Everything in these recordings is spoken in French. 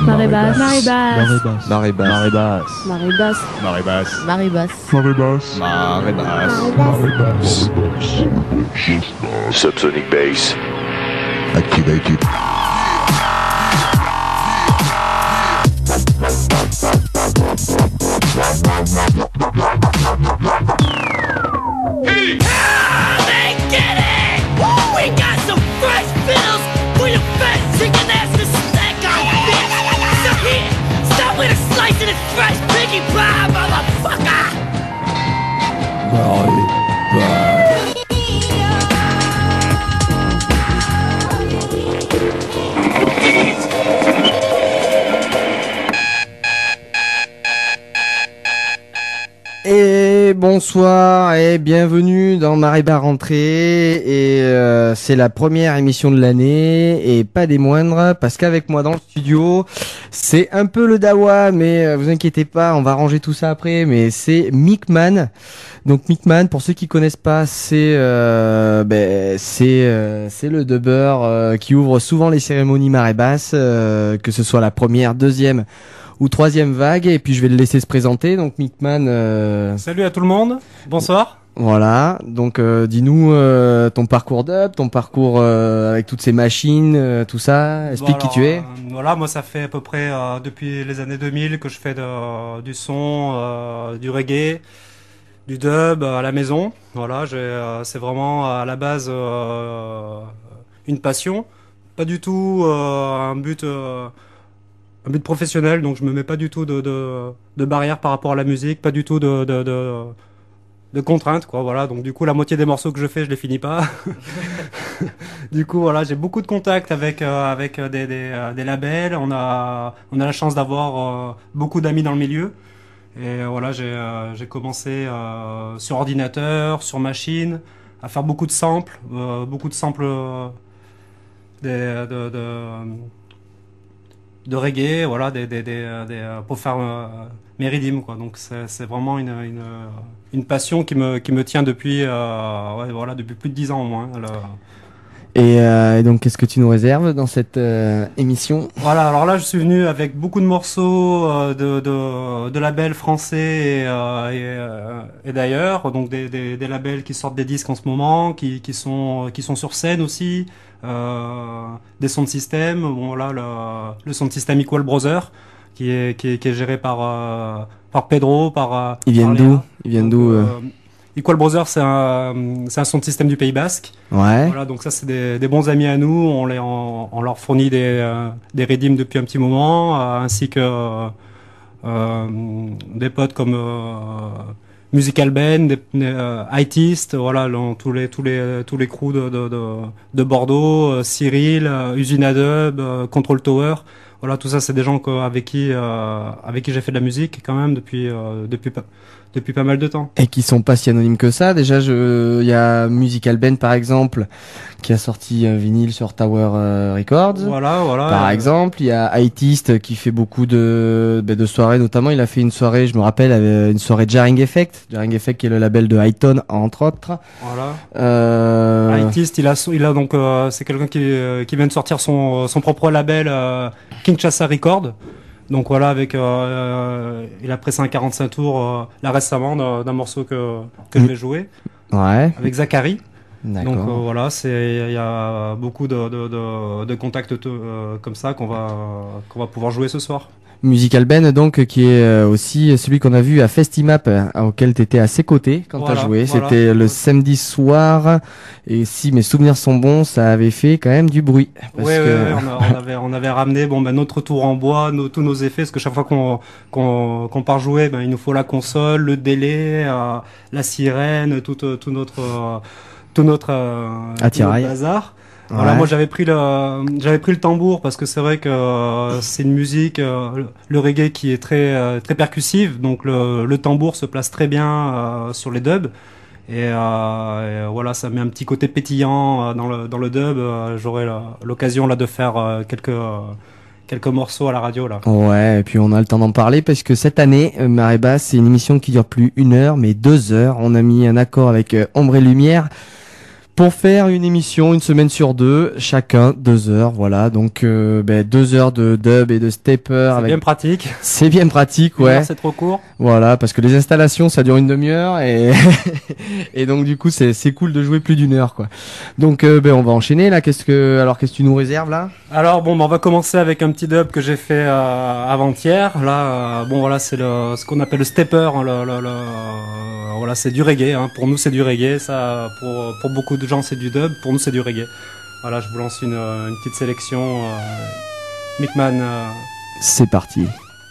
Marée basse. Marée basse. Marée basse. Marée basse. Marée basse. Marée basse. Marée basse. Marée basse. Marée basse. Subsonic bass. Activated. Hey! They get it! We got some fresh pills for your fat chicken ass to snack on, bitch! So here, start with a slice of this fresh piggy pie, motherfucker! Et bonsoir et bienvenue dans Marée Basse rentrée et c'est la première émission de l'année et pas des moindres parce qu'avec moi dans le studio c'est un peu le dawa mais vous inquiétez pas on va ranger tout ça après mais c'est Mickman. Donc Mickman pour ceux qui connaissent pas c'est le dubber qui ouvre souvent les cérémonies Marée Basse que ce soit la première, deuxième ou troisième vague, et puis je vais le laisser se présenter. Donc Mickman, salut à tout le monde, bonsoir. Voilà, donc dis-nous ton parcours dub, ton parcours avec toutes ces machines, tout ça, explique qui tu es. Voilà, moi ça fait à peu près depuis les années 2000 que je fais du son, du reggae, du dub à la maison. Voilà, c'est vraiment à la base une passion, pas du tout un but professionnel, donc je me mets pas du tout de barrière par rapport à la musique, pas du tout de contraintes, quoi. Voilà, donc du coup la moitié des morceaux que je fais, je les finis pas. Du coup voilà, j'ai beaucoup de contacts avec des labels. On a la chance d'avoir beaucoup d'amis dans le milieu. Et voilà, j'ai commencé sur ordinateur, sur machine, à faire beaucoup de samples de reggae, voilà, pour faire mes rythmes, quoi. Donc c'est vraiment une passion qui me tient depuis depuis plus de 10 ans au moins. Et donc qu'est-ce que tu nous réserves dans cette émission? Voilà, alors là je suis venu avec beaucoup de morceaux de labels français et d'ailleurs, donc des labels qui sortent des disques en ce moment, qui sont sur scène aussi. Des sons de système, bon là le son de système Equal Brother qui est géré par Pedro, Ils viennent d'où Equal Brother c'est un son de système du Pays Basque. Ouais. Voilà, donc ça c'est des bons amis à nous, on leur fournit des redeems depuis un petit moment, ainsi que des potes comme Musical Ben, Itist, voilà, tous les crews de Bordeaux, Cyril, Usina Dub, Control Tower, voilà, tout ça c'est des gens avec qui j'ai fait de la musique quand même depuis pas mal de temps. Et qui sont pas si anonymes que ça. Déjà, il y a Musical Ben par exemple qui a sorti un vinyle sur Tower Records. Voilà. Par exemple, il y a Itist qui fait beaucoup de soirées, notamment il a fait une soirée, je me rappelle, une soirée Jarring Effect qui est le label de Highton entre autres. Voilà. Itist, il a donc c'est quelqu'un qui vient de sortir son propre label Kinshasa Records. Donc voilà, il a pressé un 45 tours là récemment d'un morceau que je vais jouer. Ouais. Avec Zachary. D'accord. Donc voilà, il y a beaucoup de contacts comme ça qu'on va pouvoir jouer ce soir. Musical Ben donc qui est aussi celui qu'on a vu à Festimap auquel t'étais à ses côtés quand t'as joué. C'était le samedi soir et si mes souvenirs sont bons, ça avait fait quand même du bruit. On avait ramené notre tour en bois, tous nos effets, parce que chaque fois qu'on part jouer, il nous faut la console, le délai, la sirène, tout notre attirail, bazar. Ouais. Voilà, moi j'avais pris le tambour parce que c'est vrai que c'est une musique, le reggae qui est très percussive, donc le tambour se place très bien sur les dubs et voilà, ça met un petit côté pétillant dans le dub. J'aurai l'occasion là de faire quelques morceaux à la radio là. Ouais, et puis on a le temps d'en parler parce que cette année, Marée Basse, c'est une émission qui dure plus 1 heure mais 2 heures. On a mis un accord avec Ombre et Lumière pour faire une émission une semaine sur deux, chacun 2 heures, voilà. Donc 2 heures de dub et de stepper C'est avec. bien pratique. C'est bien pratique, Une ouais. heure, c'est trop court. Voilà, parce que les installations ça dure une demi-heure et et donc du coup c'est cool de jouer plus d'1 heure quoi. Donc on va enchaîner là. Qu'est-ce que tu nous réserves là? Alors bon, on va commencer avec un petit dub que j'ai fait avant-hier. Là, voilà, c'est ce qu'on appelle le stepper. Hein, voilà, c'est du reggae. Hein. Pour nous, c'est du reggae. Ça, pour beaucoup de gens, c'est du dub. Pour nous, c'est du reggae. Voilà, je vous lance une petite sélection. Mickman. C'est parti.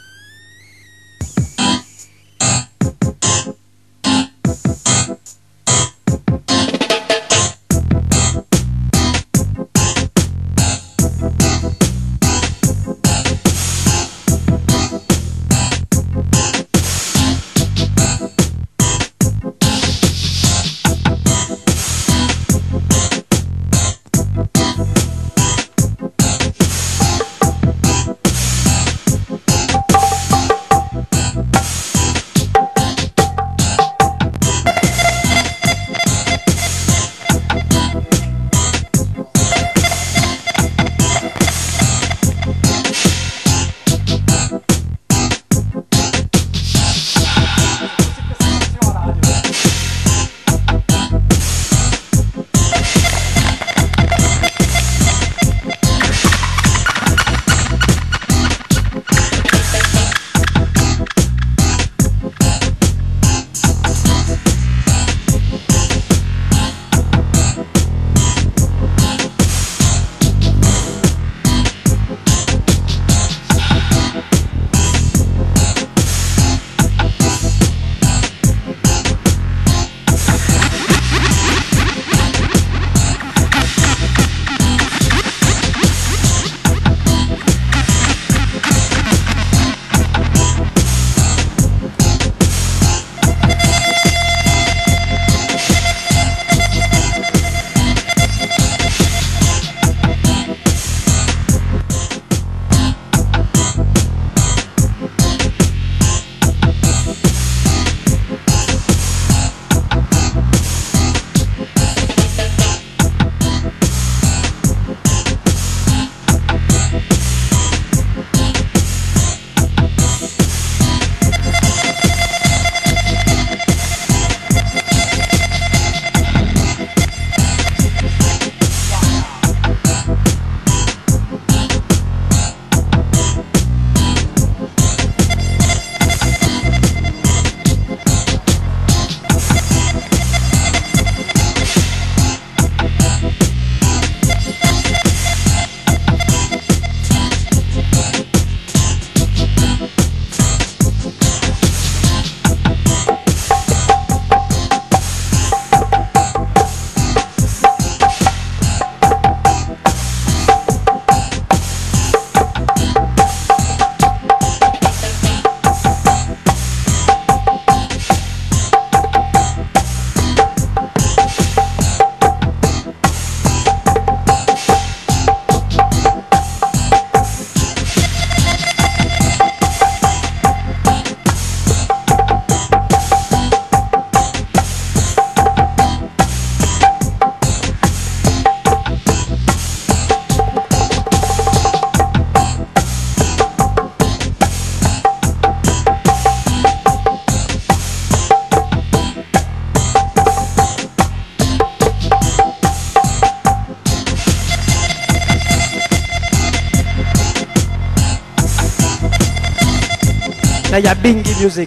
Là, il y a Bingy Music.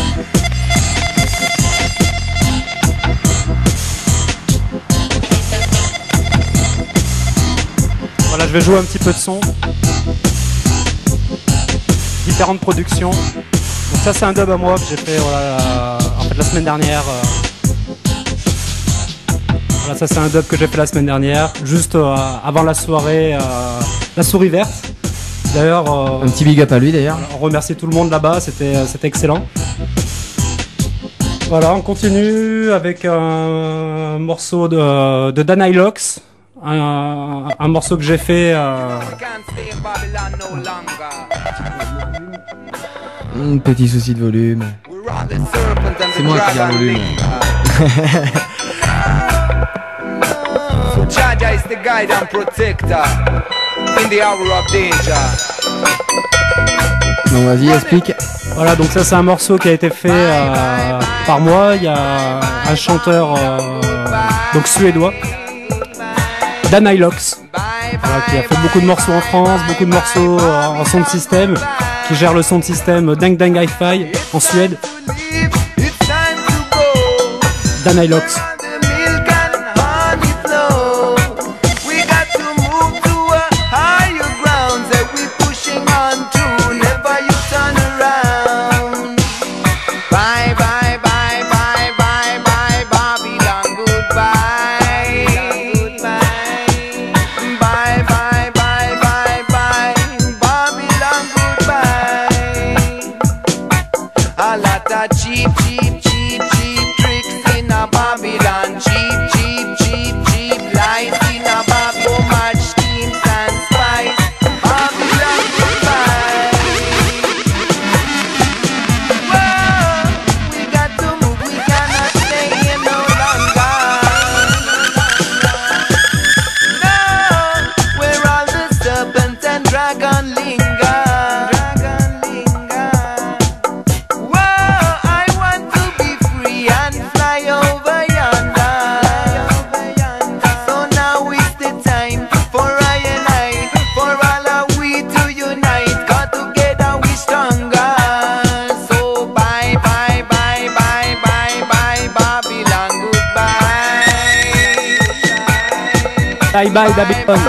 Voilà, je vais jouer un petit peu de son. Différentes productions. Donc ça, c'est un dub à moi que j'ai fait la semaine dernière. Voilà, ça, c'est un dub que j'ai fait la semaine dernière, juste avant la soirée, la souris verte. D'ailleurs, un petit big up à lui d'ailleurs. On remercie tout le monde là-bas, c'était excellent. Voilà, on continue avec un morceau de Dan Ilox, un morceau que j'ai fait. Petit souci de volume. C'est moi qui gère le volume. Jah is the guide and protector in the hour of danger. Non, vas-y, explique. Voilà, donc ça c'est un morceau qui a été fait par moi. Il y a un chanteur donc suédois, Dan Ilox, voilà, qui a fait beaucoup de morceaux en France, beaucoup de morceaux en son de système, qui gère le son de système Dang Dang Hi-Fi en Suède. Dan Ilox. Bye bye Babylon.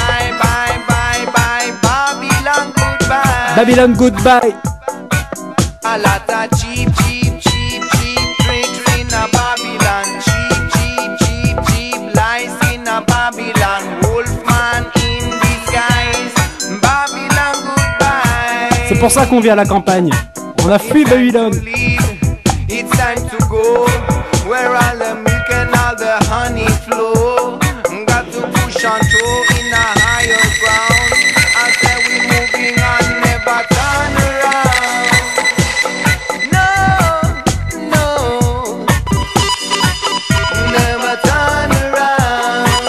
Babylon goodbye. A lot of cheap tricks in a Babylon. Cheap lies in a Babylon. Wolfman in disguise. Babylon goodbye. C'est pour ça qu'on vit à la campagne. On a fui Babylone. It's time to go where all the milk and all the honey flow. Got to push on through in a higher ground. I say we moving on, never turn around. No, never turn around.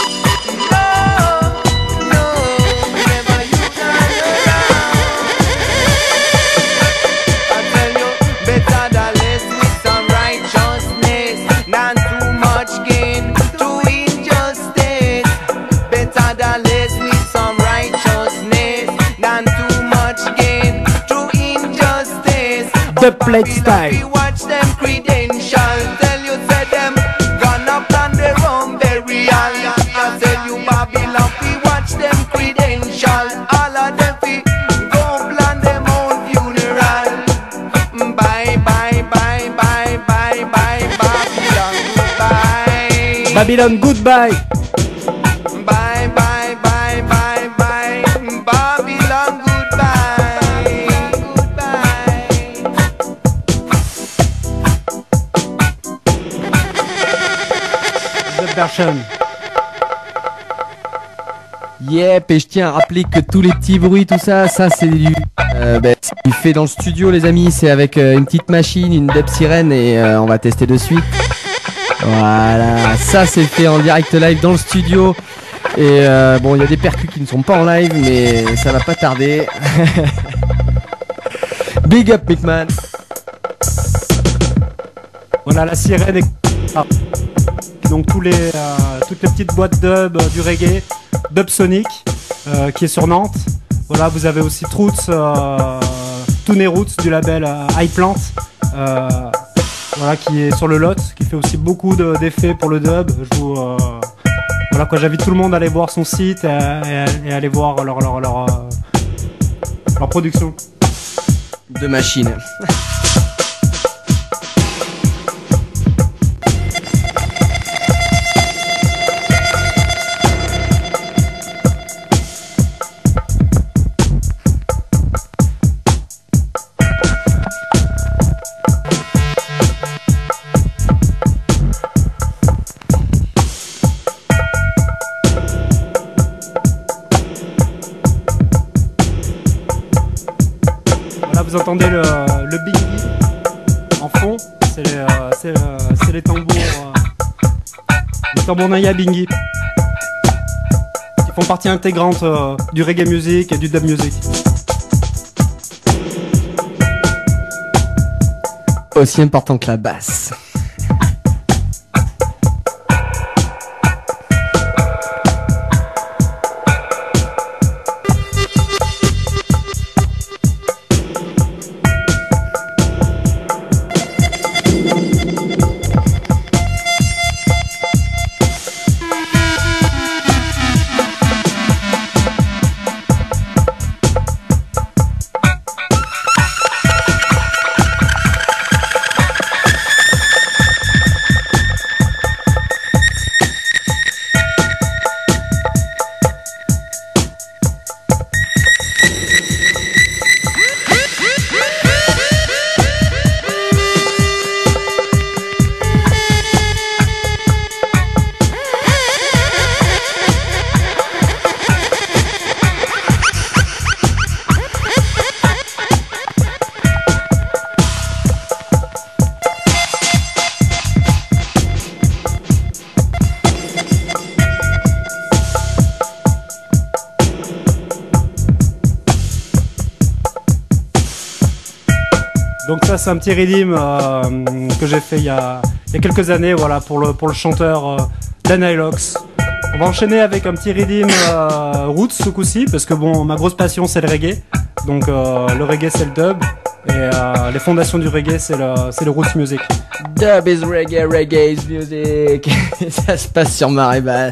No, never you turn around. I tell you, better than less with some righteousness than too much gain to injustice. Better than less with some righteousness than too much gain to injustice. The plate style. We watch them credentials. Tell you say them gonna plan their own burial. I tell you Babylon, we watch them credentials. All of them we go plan them own funeral. Bye bye bye bye bye bye Babylon goodbye. Babylon goodbye. Bye bye bye bye bye Babylon goodbye. The version. Yep, et je tiens à rappeler que tous les petits bruits, tout ça, c'est du fait dans le studio, les amis. C'est avec une petite machine, une Dub Sirène, et on va tester de suite. Voilà, ça c'est fait en direct live dans le studio. Et bon, il y a des percus qui ne sont pas en live, mais ça va pas tarder. Big up, Mickman. Voilà, la sirène est... Ah. Donc toutes les petites boîtes dub du reggae, Dub Sonic, qui est sur Nantes. Voilà, vous avez aussi Roots, Toonie Roots du label High Plant, voilà, qui est sur le lot, qui fait aussi beaucoup d'effets pour le dub. Voilà quoi, j'invite tout le monde à aller voir son site et aller voir leur production. De machine. Vous entendez le bingy en fond, c'est les tambours, les tambours Naya bingy. font partie intégrante du reggae music et du dub music. Aussi important que la basse. Donc ça c'est un petit redeem que j'ai fait il y a quelques années, voilà, pour le chanteur Dan Hylox. On va enchaîner avec un petit redeem roots ce coup-ci, parce que bon, ma grosse passion c'est le reggae. Donc le reggae c'est le dub, et les fondations du reggae c'est le roots music. Dub is reggae, reggae is music. Ça se passe sur Marée Basse.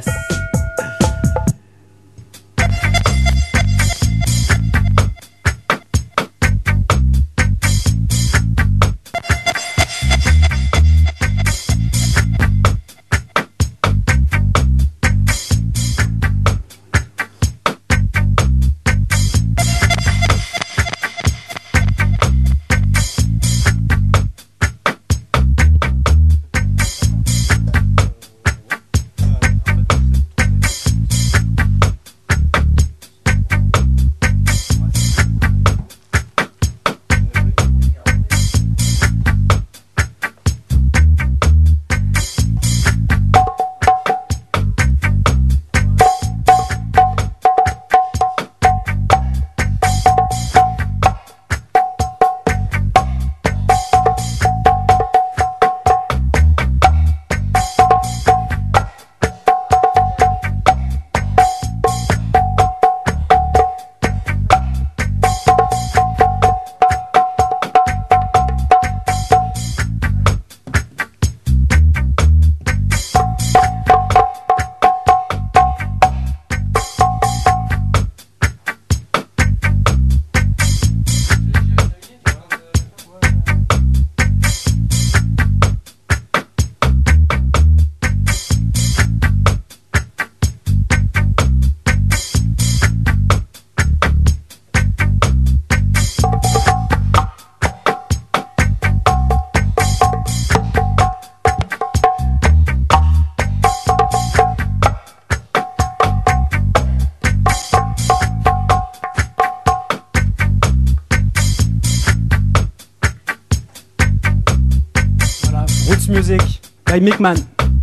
Music by Mickman.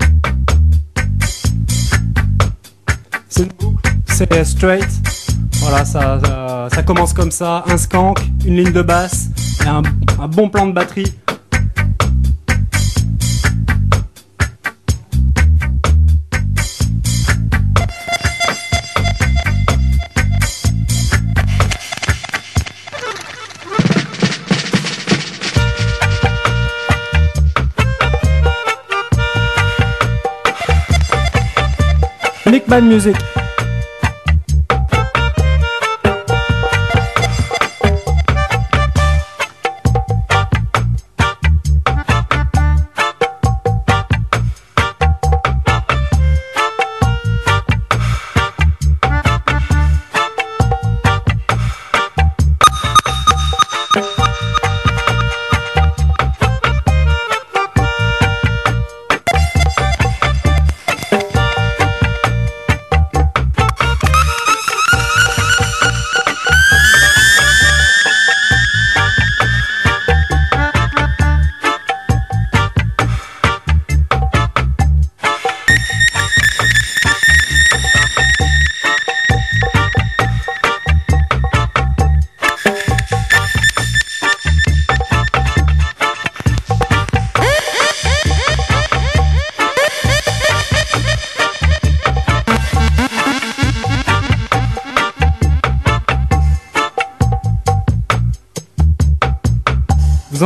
C'est une boucle, c'est straight. Voilà, ça commence comme ça, un skank, une ligne de basse et un bon plan de batterie. Mickman Music.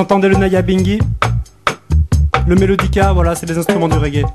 entendez le Nyabinghi, le melodica, voilà, c'est des instruments du reggae.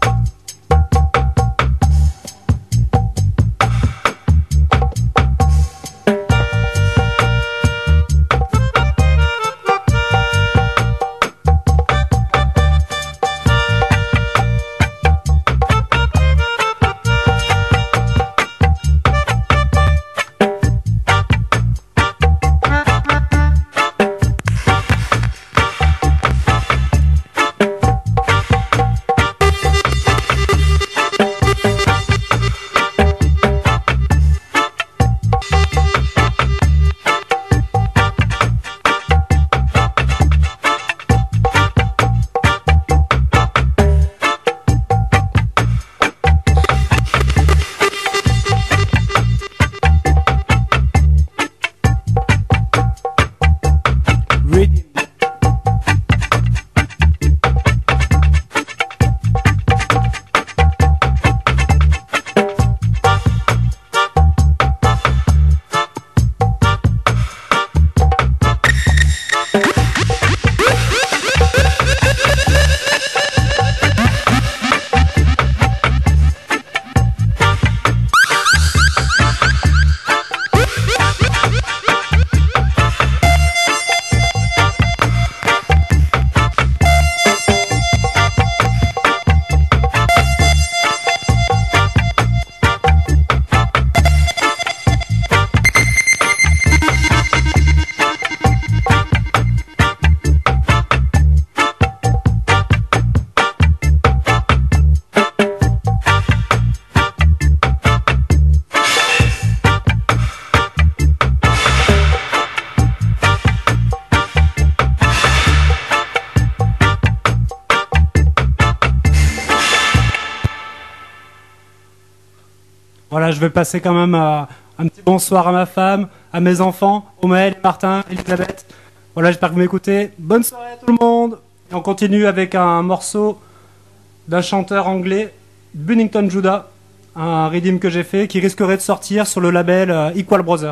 Voilà, je vais passer quand même un petit bonsoir à ma femme, à mes enfants, Omaël, Martin, Elisabeth. Voilà, j'espère que vous m'écoutez. Bonne soirée à tout le monde. Et on continue avec un morceau d'un chanteur anglais, Bunnington Judah, un redeem que j'ai fait qui risquerait de sortir sur le label Equal Brother.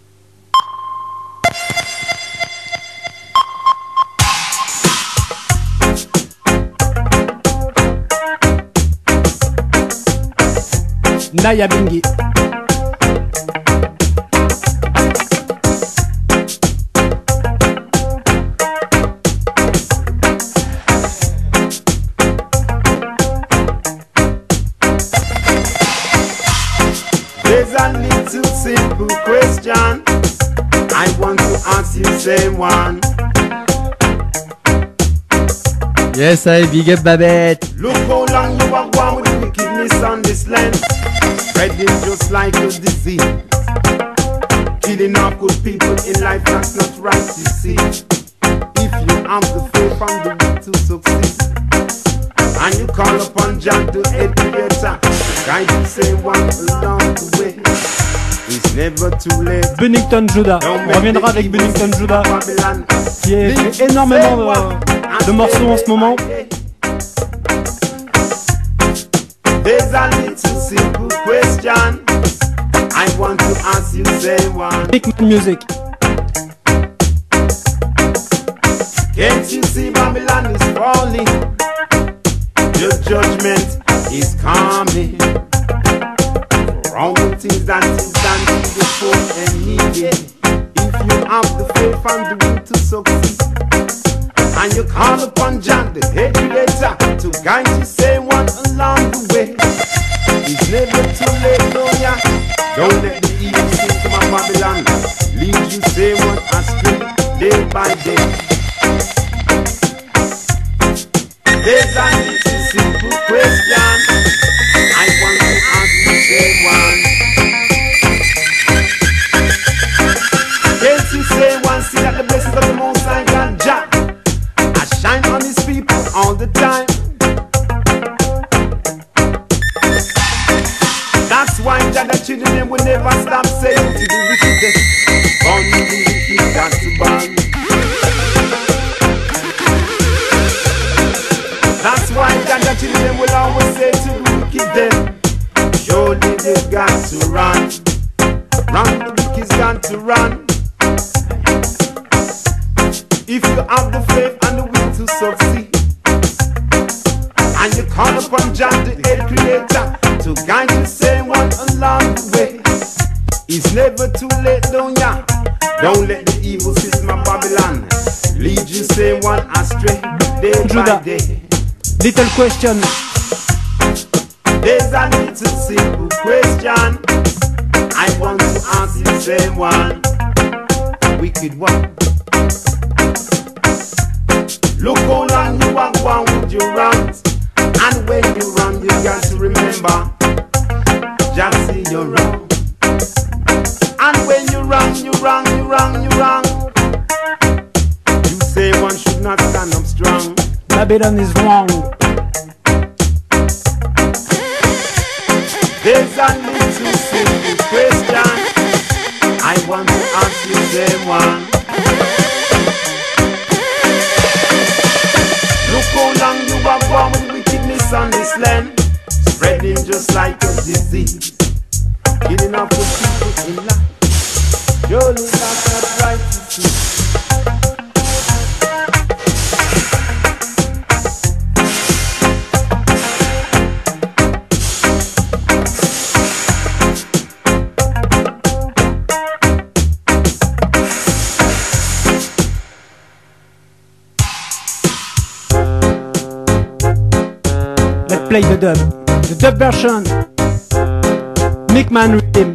Nyabinghi. There's a little simple question I want to ask you, same one. Yes, I big up Babette. Look how long you have gone with the wickedness on this land. Spreading just like a disease. Killing off good people in life, that's not right, you see. If you have the faith and the will to succeed, and you call upon Jah to educate her, guide you say one along the way. It's never too late. Bunnington Judah. On reviendra avec Bunnington Judah, qui fait énormément de morceaux en ce moment. There's a little simple question I want to ask you, say one. Big music. Can't you see Babylon is falling? Your judgment is coming. For all the things that is done to the poor and needy. If you have the faith and the will to succeed, and you call upon Jah, the educator, to guide you, say one along the way. It's never too late, no, yeah. Don't let the evil system of Babylon lead you, say one astray, day by day. There's a little simple question I want to ask you, say one. Can't you say one, see that the blessings of the Most High God, Jah, shine on his people all the time. That's why Jah the children them will never stop saying to the wicked, born the wicked got to burn. That's why Jah the children them will always say to the wicked them, surely they've got to run. Run, the wicked's got to run. If you have the faith and the will to succeed, and you call upon Jah, the head creator, to guide you same one along the way, it's never too late, don't ya? Don't let the evil system of Babylon lead you same one astray day by day. Little question. There's a little simple question I want to ask the same one. Wicked one. Look how long you are gone with your wrongs, and when you wrong, you got to remember, just see you're wrong. And when you wrong, you wrong, you wrong, you wrong, you say one should not stand up strong. Babylon is wrong. There's a little simple question I want to ask you, same one. Look how long you have gone with wickedness on this land, spreading just like a disease, killing off the people in life. Surely that's not right to see. Let's play the dub version. Mickman Rhythm.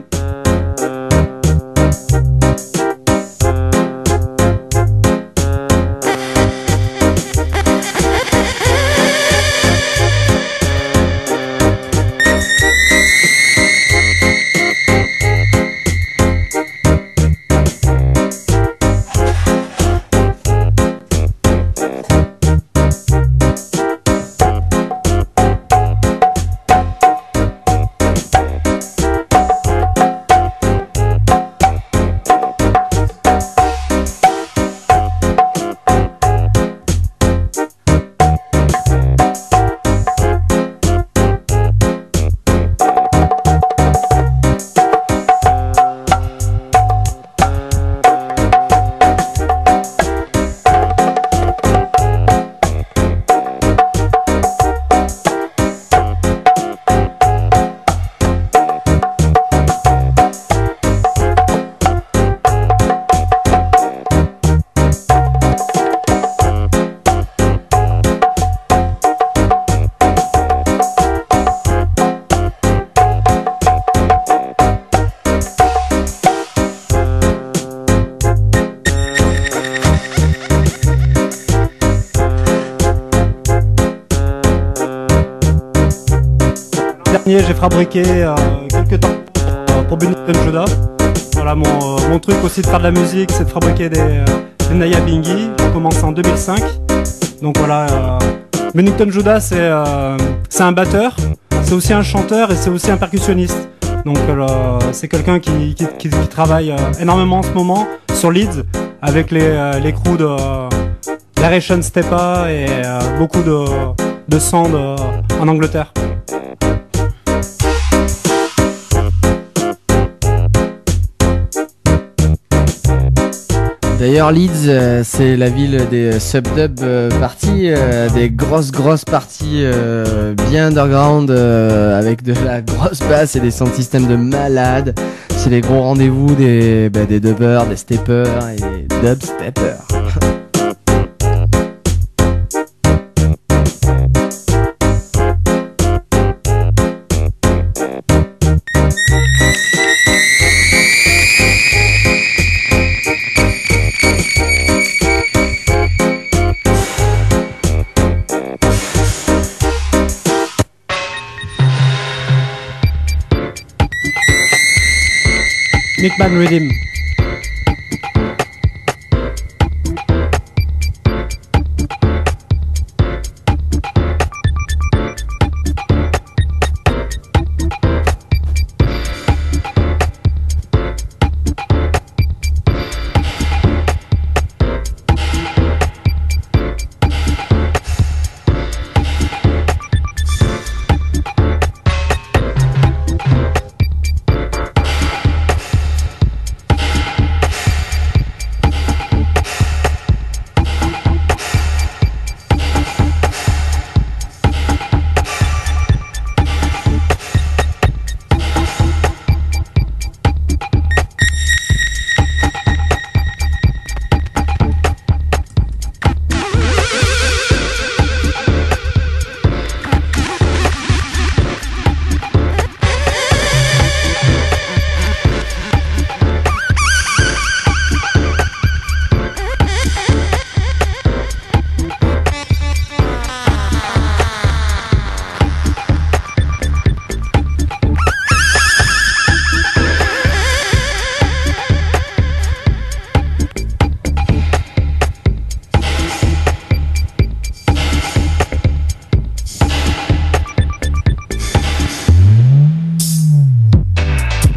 J'ai fabriqué quelques temps pour Bennington Judah. Voilà, mon truc aussi de faire de la musique, c'est de fabriquer des Naya Bingi. J'ai commencé en 2005. Donc voilà, Bennington Judah c'est un batteur, c'est aussi un chanteur et c'est aussi un percussionniste. Donc c'est quelqu'un qui travaille énormément en ce moment sur Leeds avec les crews de Larration Stepa et beaucoup de sound en Angleterre. D'ailleurs, Leeds, c'est la ville des sub-dub parties, des grosses parties bien underground avec de la grosse basse et des sound systems de malades. C'est les gros rendez-vous des dubbers, des steppers et des dubsteppers. Mickman Rhythm.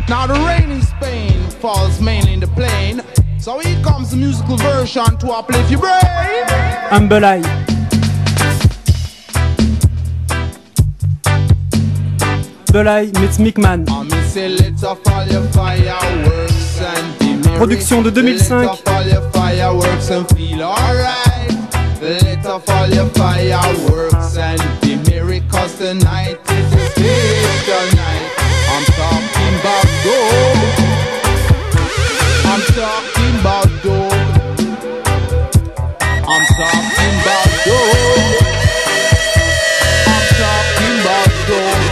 Now the rain in Spain falls mainly in the plain. So here comes the musical version to uplift your brain. Humble Eye. Humble Eye meets Mickman. Production de 2005. Let off all your fireworks and be merry, 'cause tonight is a special night. I'm talking about gold. I'm talking about gold. I'm talking about gold. I'm talking about gold.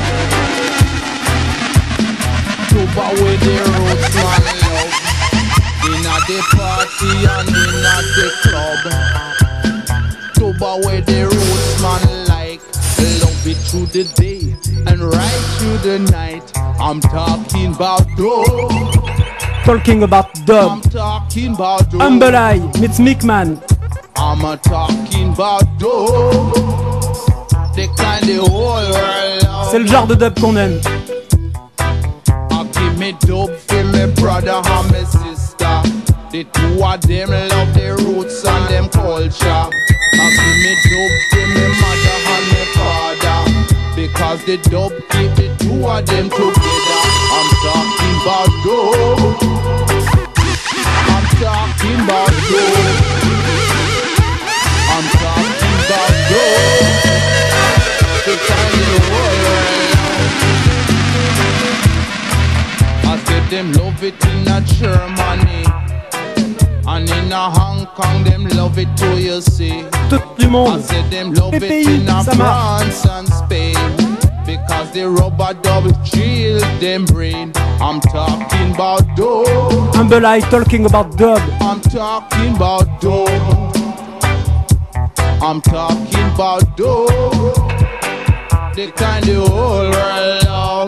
Tuba with the roots, man, love. In a the party and in a the club. Tuba with the roots, man, like. Love it through the day and right through the night. I'm talking about dub. Talking about dub. I'm talking about dub. Humble Eye meets Mickman. I'm a talking about dub. The kind the whole world love. C'est le genre de dub qu'on aime. Give me dub for me brother and me sister. The two of them love their roots and them culture. Give me dub for me mother and me father, because the dub keep the two of them together. I'm talking about dub. I'm talking about dub. I'm talking about dub. The kind of the world. I said them love it in a Germany, and in a Hong Kong them love it too, you see. Tout du monde. I said them love it pays, in a ça marche. France and Spain, because the rubber double chill them brain. I'm talking about dub. Humble Eye talking about dub. I'm talking about dub. I'm talking about dub. The kind the whole world love.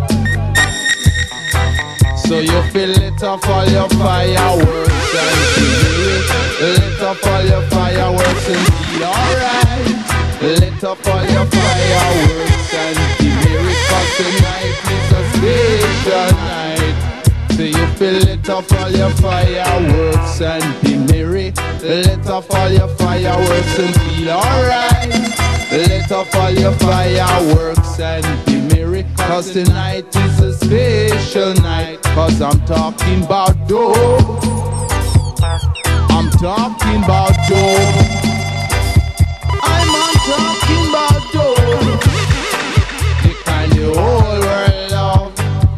So you feel lit off all your fireworks and feel lit off all your fireworks and feel alright. Lit off all your fireworks and be merry, 'cause tonight is a special night. So you feel lit off all your fireworks and be merry. Lit off all your fireworks and feel alright. Lit off all your fireworks and be merry, 'cause tonight is a special night. 'Cause I'm talking about dope. I'm talking about dope. I'm talking about dope. The kind the whole world love.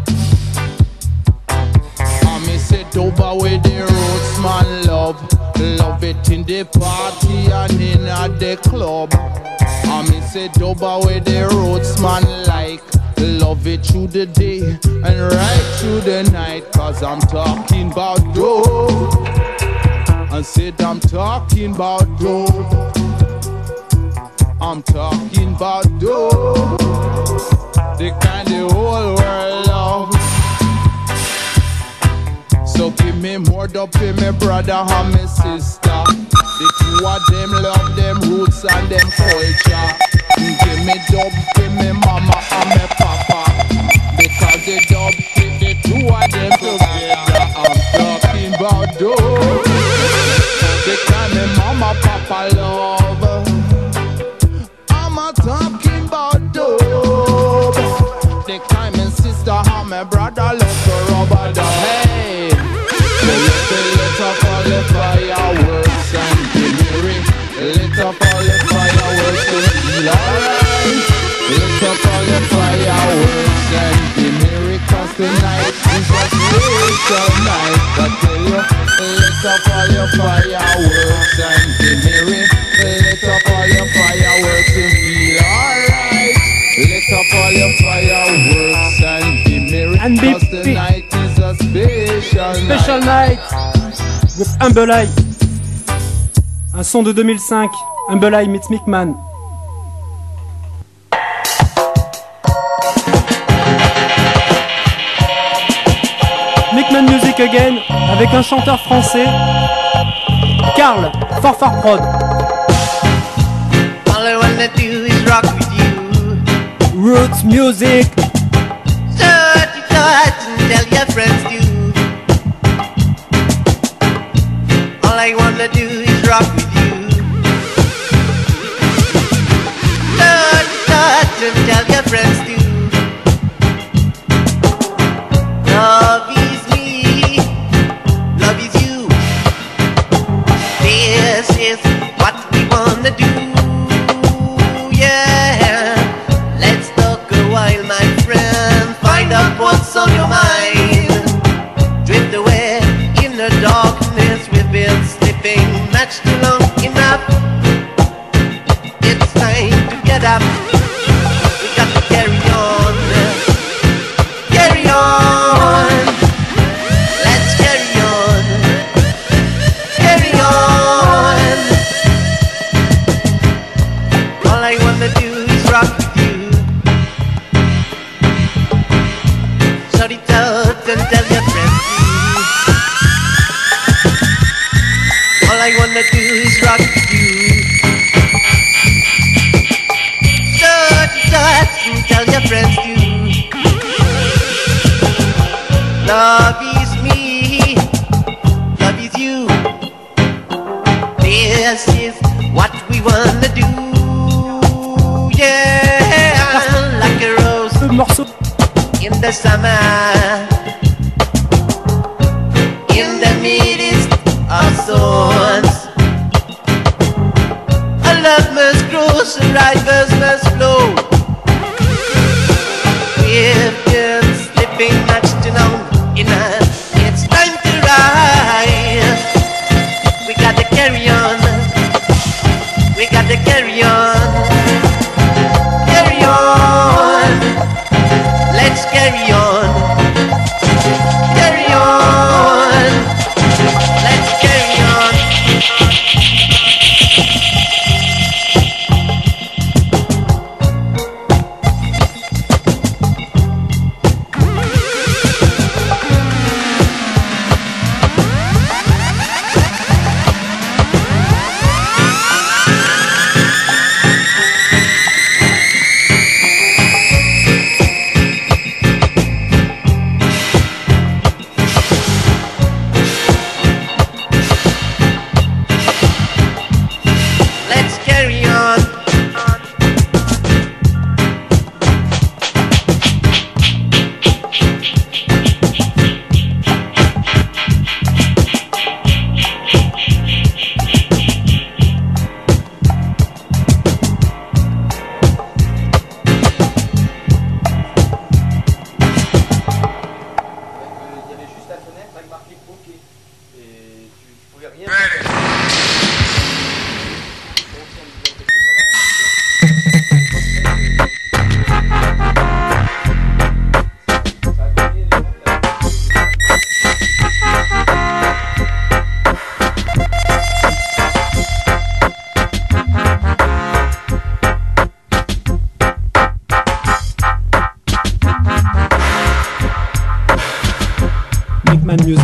I say dope with the roots, man, love. Love it in the party and in the club. I say dope with the roots, man, like. Love it through the day and right through the night. 'Cause I'm talking about dope. I said I'm talking about dope. I'm talking about dope. The kind the whole world love. So give me more dope for me brother and me sister. The two of them love them roots and them culture. Give me dub for me mama and me papa, because the dub keep the two of them together. I'm talking about dub. The kind me mama papa love. I'm talking about dub. The kind me sister and me brother love to rubber the hey. So lit up all the fireworks and be merry. Lit up all the fireworks and feel alright. Lit up all the fireworks and be merry, 'cause tonight is a special night. I tell you, lit up all your fireworks and be merry. Lit up all your fireworks and feel alright. Lit up all your fireworks and be merry, And be 'cause tonight is a special night with Humble Eye. Un son de 2005, Humble Eye meets Mickman. Mickman Music Again, avec un chanteur français, Karl, Forfar Prod. All I wanna do is rock with you. Roots Music. So to Shout it out and tell your friends. All I wanna do is rock you. Shout it out and tell your friends too. Love is me, love is you. This is what we wanna do. Yeah, like a rose morceau in the summer, in the midst of thorns. A love must grow, so rivers must flow. We've been slipping much too long enough. It's time to rise. We gotta carry on. We gotta carry on. Carry on. Let's carry on. Carry on. Let's carry on. Let's carry on. Il y avait juste la fenêtre avec marqué OK. Et tu pouvais rien. Nickman Music.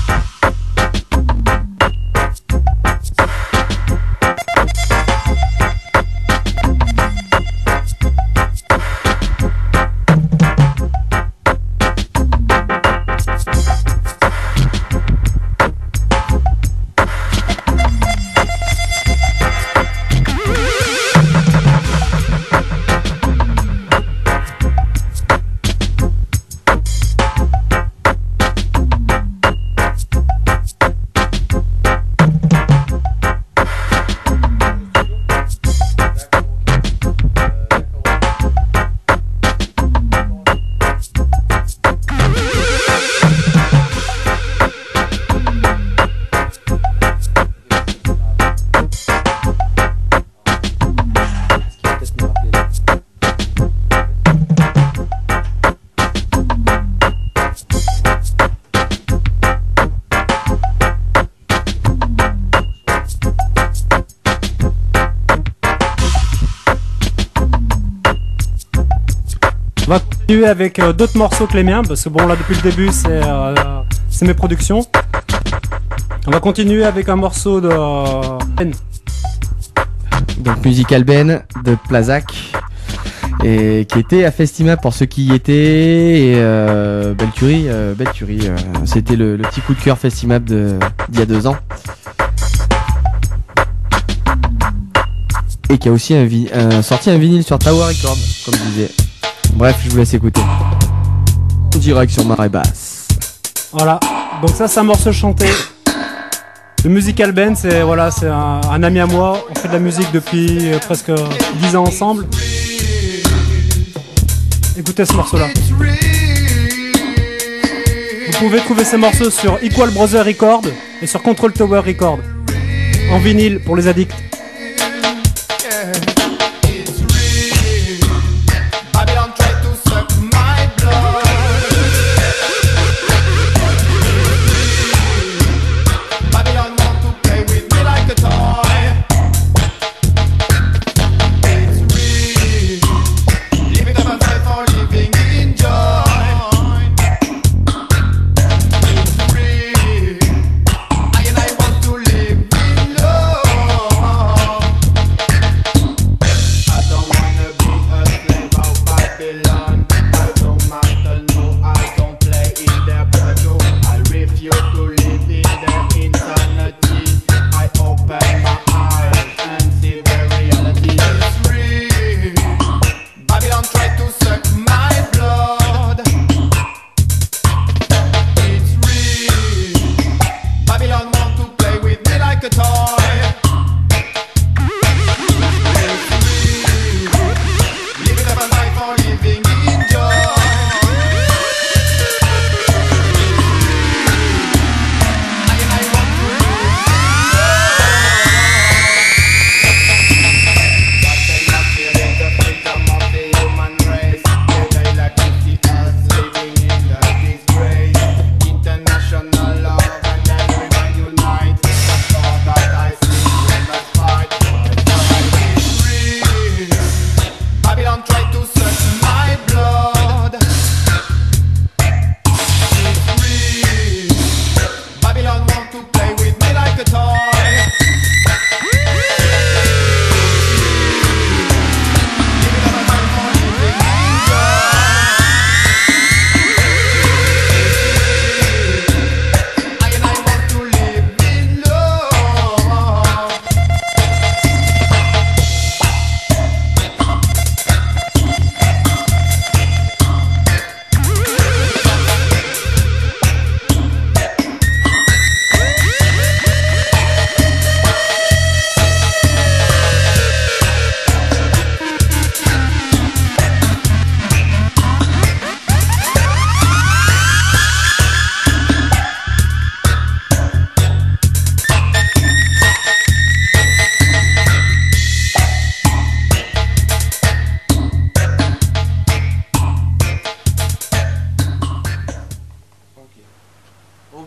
On va continuer avec d'autres morceaux que les miens, parce que bon là depuis le début c'est mes productions. On va continuer avec un morceau de Ben. Donc Musical Ben de Plazac, et qui était à Festima pour ceux qui y étaient, et belle tuerie, c'était le petit coup de cœur Festimap d'il y a 2 ans, et qui a aussi sorti un vinyle sur Tower Records, comme je disais. Bref, je vous laisse écouter. Direct sur Marée Basse. Voilà, donc ça c'est un morceau chanté. Le Musical Ben, c'est voilà, c'est un ami à moi. On fait de la musique depuis presque 10 ans ensemble. Écoutez ce morceau-là. Vous pouvez trouver ces morceaux sur Equal Brother Record et sur Control Tower Record. En vinyle pour les addicts.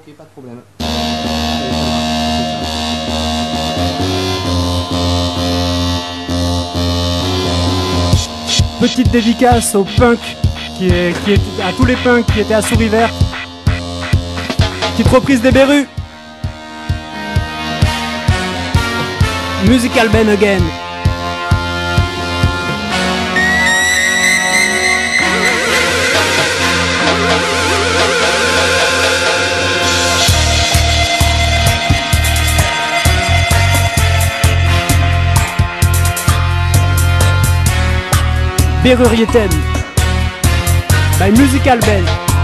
Ok, pas de problème. Petite dédicace aux punks, à tous les punks qui étaient à Souris Verte. Petite reprise des Berus. Musical Ben Again. Berrurieten by Musical Ben.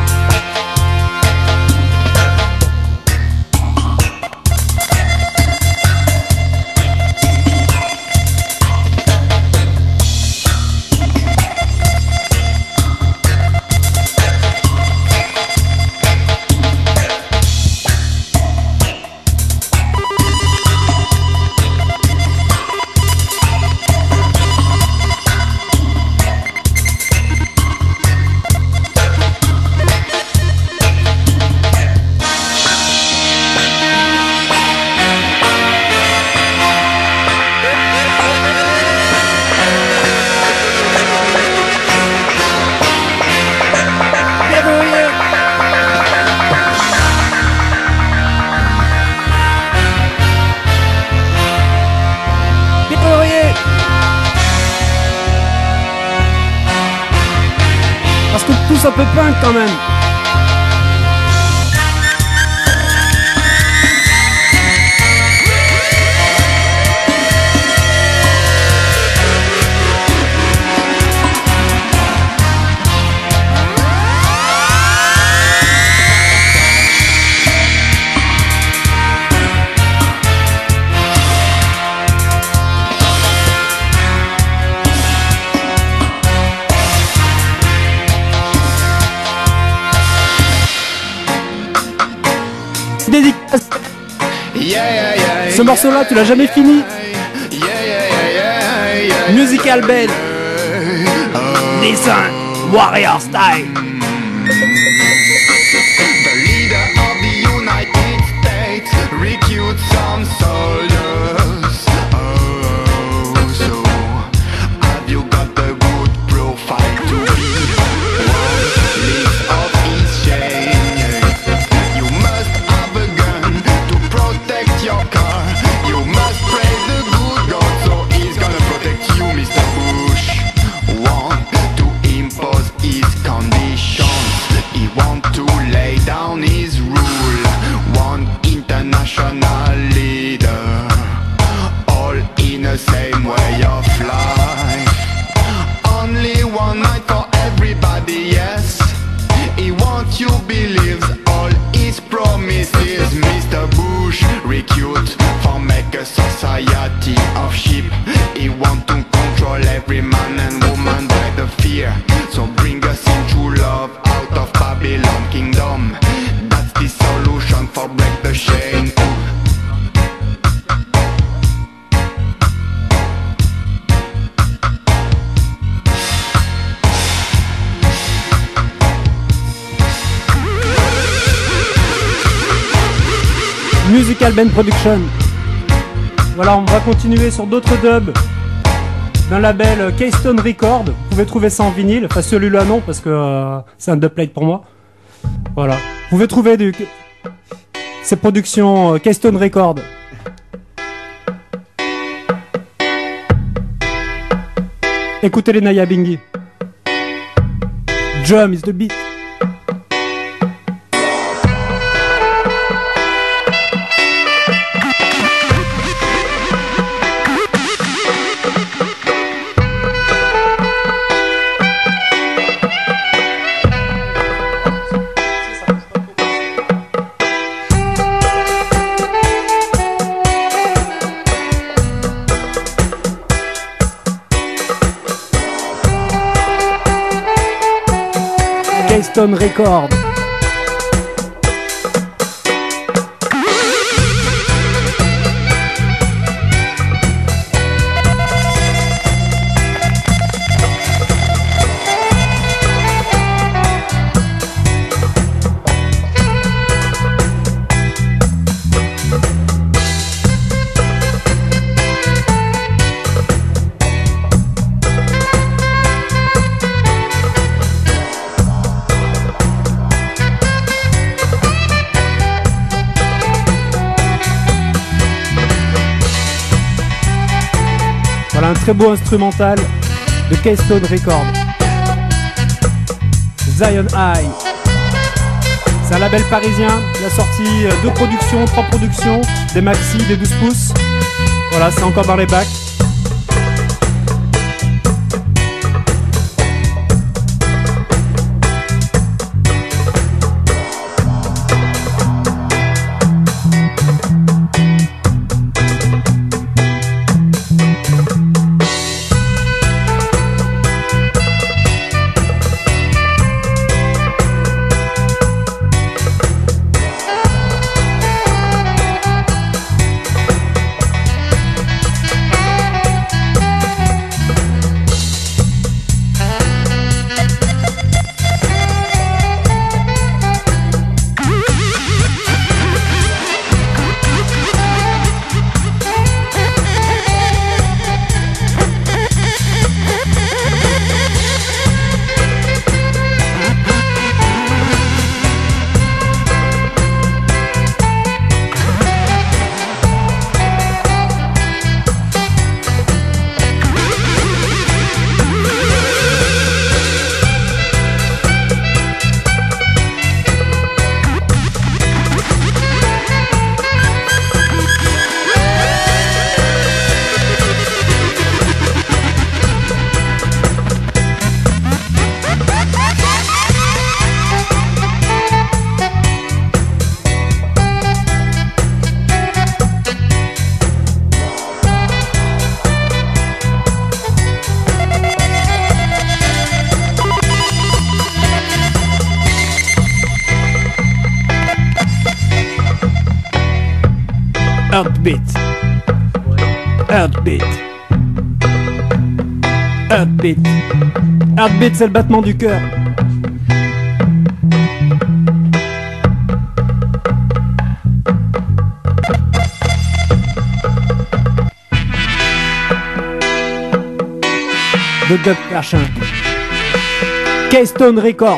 Parce que tous un peu punk quand même. Dédicace. Ce morceau-là, tu l'as jamais fini. Musical Ben. Listen, Warrior Style. The leader of the United States recruits some soldiers. Oh, so have you got the good profile to be one leaf of his chain? You must have a gun to protect your car. You must pray the good God, so he's gonna protect you, Mr. Bush. Want to impose his conditions. He want to lay down his rule. One international leader, all in the same way of life. Only one night for everybody, yes. He wants you believes all his promises. Mr. Bush recruit for make a society of sheep. He want to control every man and woman by the fear. So bring us into love out of Babylon kingdom. That's the solution for break the chain. Musical Ben Production. Voilà, on va continuer sur d'autres dubs d'un label Keystone Record. Vous pouvez trouver ça en vinyle, enfin celui-là non parce que c'est un dubplate pour moi. Voilà, vous pouvez trouver ces productions Keystone Record. Écoutez les Naya Bingi. Drum is the beat. Keystone Record. très beau instrumental de Keystone Records. Zion High. C'est un label parisien. Il a sorti 2 productions, 3 productions, des maxi, des 12 pouces. Voilà, c'est encore dans les bacs. Heartbeat. Heartbeat. Heartbeat. Heartbeat, c'est le battement du cœur. The Dub Passion. Keystone Records.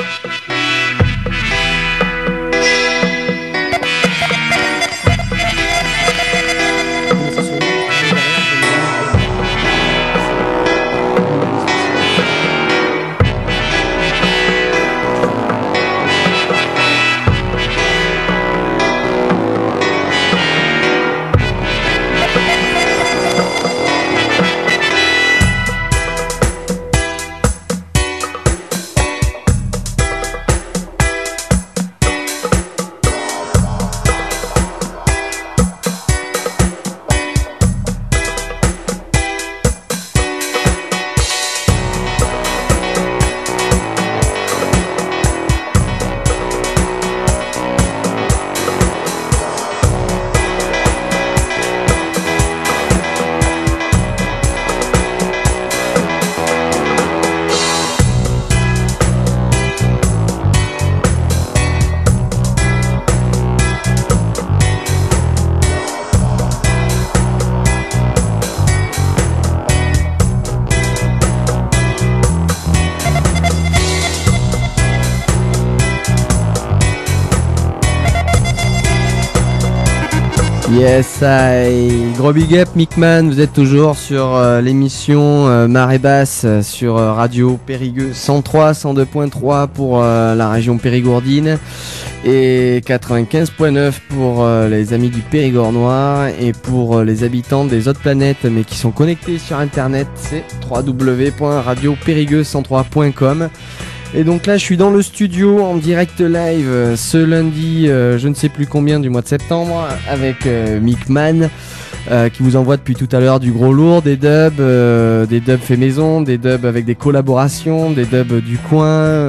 Yes, gros big up Mickman, vous êtes toujours sur l'émission Marée Basse sur Radio Périgueux 103, 102.3 pour la région périgourdine et 95.9 pour les amis du Périgord noir et pour les habitants des autres planètes mais qui sont connectés sur internet, c'est www.radiopérigueux103.com. Et donc là je suis dans le studio en direct live ce lundi je ne sais plus combien du mois de septembre avec Mickman qui vous envoie depuis tout à l'heure du gros lourd, des dubs fait maison, des dubs avec des collaborations, des dubs du coin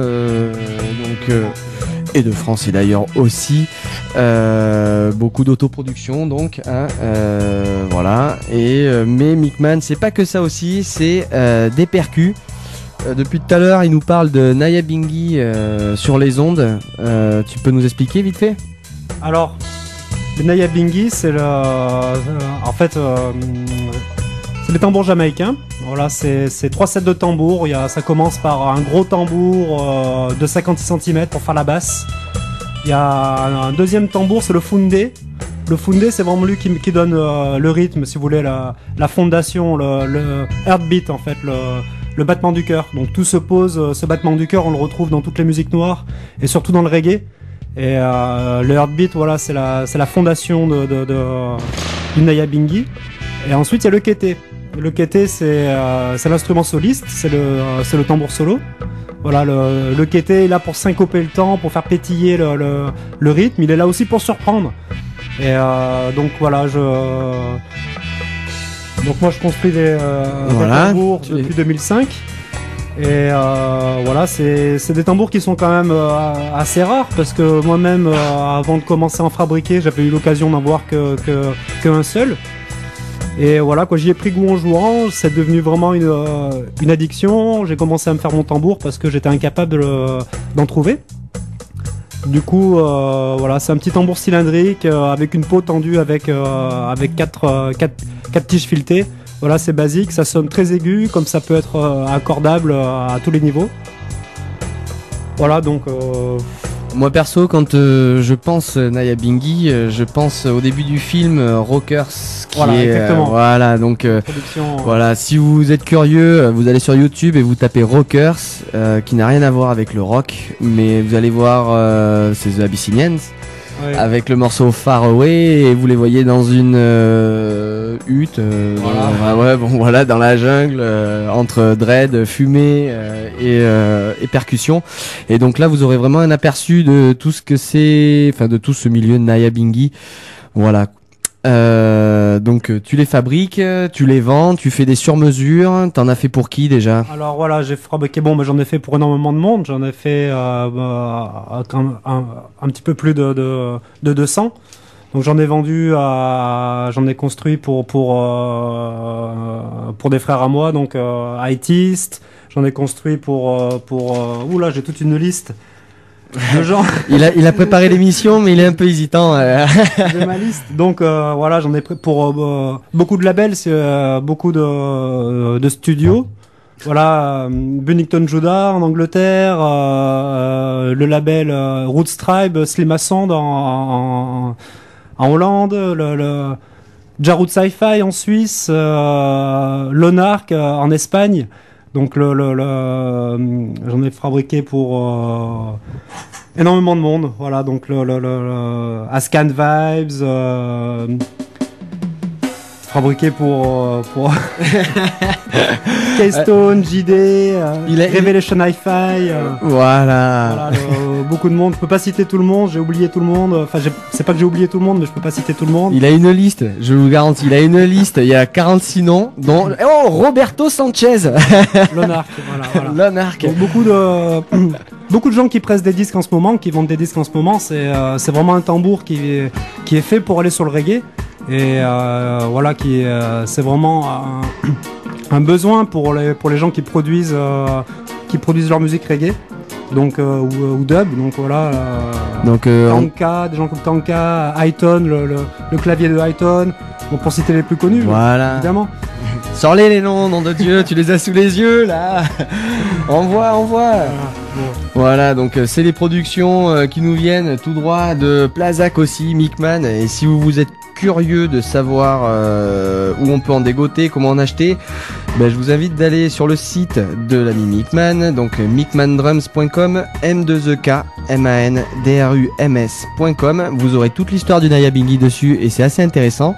et de France et d'ailleurs aussi beaucoup d'autoproduction donc voilà et mais Mickman c'est pas que ça aussi, c'est des percus. Depuis tout à l'heure, il nous parle de Naya Bingi sur les ondes. Tu peux nous expliquer vite fait ? Alors, le Naya Bingi, c'est c'est les tambours jamaïcains. Voilà, c'est 3 sets de tambours. Ça commence par un gros tambour de 56 cm pour faire la basse. Il y a un deuxième tambour, c'est le Funde. Le Funde, c'est vraiment lui qui donne le rythme, si vous voulez, la fondation, le heartbeat en fait, le battement du cœur. Donc tout se pose, ce battement du cœur, on le retrouve dans toutes les musiques noires et surtout dans le reggae. Et le heartbeat, voilà, c'est la fondation du Nyabinghi. Et ensuite, il y a le kété. Le kété, c'est l'instrument soliste, c'est le tambour solo. Voilà, le kété est là pour syncoper le temps, pour faire pétiller le rythme. Il est là aussi pour surprendre. Et donc voilà, donc moi je construis des tambours depuis 2005. Et voilà, c'est des tambours qui sont quand même assez rares parce que moi-même, avant de commencer à en fabriquer, j'avais eu l'occasion d'en voir qu'un seul. Et voilà, quoi, j'y ai pris goût en jouant, c'est devenu vraiment une addiction. J'ai commencé à me faire mon tambour parce que j'étais incapable d'en trouver. Du coup, voilà, c'est un petit tambour cylindrique avec une peau tendue avec quatre tiges filetées. Voilà, c'est basique, ça sonne très aigu, comme ça peut être accordable à tous les niveaux. Voilà, donc... Moi perso, quand je pense Nyabinghi, je pense au début du film Rockers, qui voilà, est exactement. Voilà, donc voilà, si vous êtes curieux, vous allez sur YouTube et vous tapez Rockers, qui n'a rien à voir avec le rock, mais vous allez voir c'est The Abyssinians. Ouais. Avec le morceau Far Away, et vous les voyez dans une hutte, ouais, bon, voilà, dans la jungle, entre dread, fumée et percussion. Et donc là, vous aurez vraiment un aperçu de tout ce que c'est, enfin de tout ce milieu de Nyabinghi. Voilà. Donc tu les fabriques, tu les vends, tu fais des sur-mesures. T'en as fait pour qui déjà? Alors voilà, j'ai fabriqué, j'en ai fait pour énormément de monde. J'en ai fait un petit peu plus de 200. Donc j'en ai vendu j'en ai construit pour des frères à moi, donc Haïtiste. J'en ai construit pour oula, j'ai toute une liste de gens. il a préparé l'émission, mais il est un peu hésitant. J'ai ma liste. Donc voilà, j'en ai pris pour beaucoup de labels, beaucoup de studios. Voilà, Bunnington Judah en Angleterre, le label Roots Tribe, Slim Sand en Hollande, le Jarut Sci-Fi en Suisse, Lonark en Espagne. Donc j'en ai fabriqué pour énormément de monde. Voilà, donc Ascan Vibes, fabriqué pour Keystone, JD, Revelation Hi-Fi. Voilà, beaucoup de monde. Je peux pas citer tout le monde, j'ai oublié tout le monde. Enfin, c'est pas que j'ai oublié tout le monde, mais je peux pas citer tout le monde. Il a une liste, je vous garantis. Il a une liste, il y a 46 noms, dont Roberto Sanchez. Lonark, voilà. Lonark. Donc, beaucoup de gens qui pressent des disques en ce moment, qui vendent des disques en ce moment. C'est vraiment un tambour qui est fait pour aller sur le reggae. Et voilà, c'est vraiment un besoin pour les gens qui produisent leur musique reggae, donc ou dub. Donc voilà, Tanka, des gens comme Tanka, Highton, le clavier de Highton, bon, pour citer les plus connus. Voilà, évidemment. Sors-les les noms, nom de Dieu, tu les as sous les yeux là. Envoie. Voilà, donc c'est les productions qui nous viennent tout droit de Plazac aussi, Mickman. Et si vous êtes curieux de savoir où on peut en dégoter, comment en acheter, je vous invite d'aller sur le site de l'ami Mickman, donc mickmandrums.com, M2EKMANDRUMS.com. Vous aurez toute l'histoire du Nyabinghi dessus et c'est assez intéressant.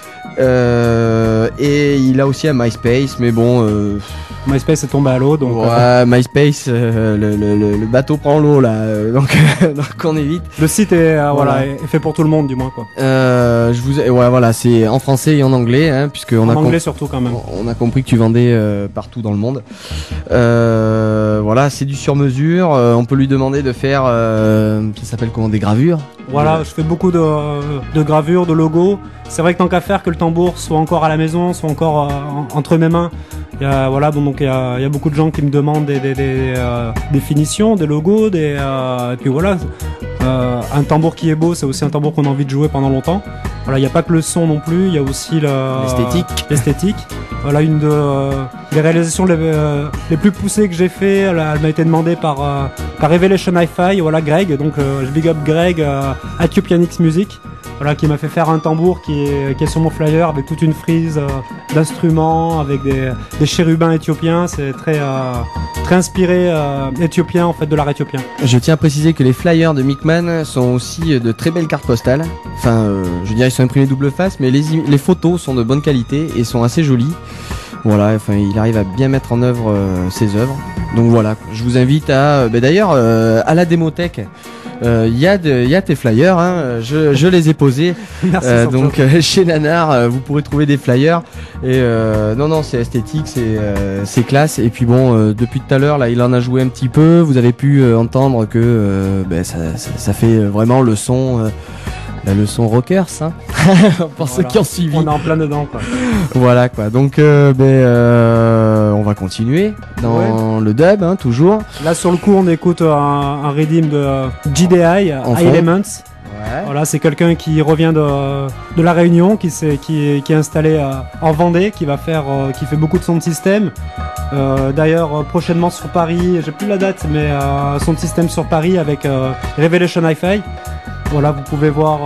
Et il a aussi un MySpace, mais bon... MySpace est tombé à l'eau, donc... Ouais, MySpace, le bateau prend l'eau, là, donc on évite. Le site est fait pour tout le monde, du moins, quoi. Voilà, c'est en français et en anglais, hein, puisque en anglais surtout, quand même. On a compris que tu vendais partout dans le monde. Voilà, c'est du sur-mesure, on peut lui demander de faire, ça s'appelle comment, des gravures? Voilà, je fais beaucoup de gravures, de logos. C'est vrai que tant qu'à faire que le tambour soit encore à la maison, soit encore entre mes mains, il y a beaucoup de gens qui me demandent des finitions, des logos, et puis voilà. Un tambour qui est beau, c'est aussi un tambour qu'on a envie de jouer pendant longtemps. Voilà, il n'y a pas que le son non plus, il y a aussi l'esthétique. Voilà, une des réalisations les plus poussées que j'ai fait, elle m'a été demandée par Revelation Hi-Fi, voilà, Greg, donc je big up Greg, Ethiopianix Music. voilà, qui m'a fait faire un tambour qui est sur mon flyer avec toute une frise d'instruments, avec des chérubins éthiopiens. C'est très inspiré éthiopien, en fait, de l'art éthiopien. Je tiens à préciser que les flyers de Mickman sont aussi de très belles cartes postales. Enfin, je veux dire, ils sont imprimés double face, mais les photos sont de bonne qualité et sont assez jolies. Voilà, enfin, il arrive à bien mettre en œuvre ses œuvres. Donc voilà, je vous invite à... d'ailleurs, à la démothèque, il y a tes flyers, hein, je les ai posés. Merci, donc chez Nanar, vous pourrez trouver des flyers. Et non, c'est esthétique, c'est classe. Et puis bon, depuis tout à l'heure, là, il en a joué un petit peu. Vous avez pu entendre que ça fait vraiment le son rockers, hein. Pour ceux qui ont suivi. On est en plein dedans, quoi. Voilà, quoi. Donc, on va continuer dans le dub, hein, toujours. Là, sur le coup, on écoute un redeem de GDI, En High fond. Elements. Ouais. Voilà, c'est quelqu'un qui revient de la Réunion, qui est installé en Vendée, qui fait beaucoup de son système. D'ailleurs, prochainement sur Paris, j'ai plus la date, mais son système sur Paris avec Revelation Hi-Fi. Voilà, vous pouvez voir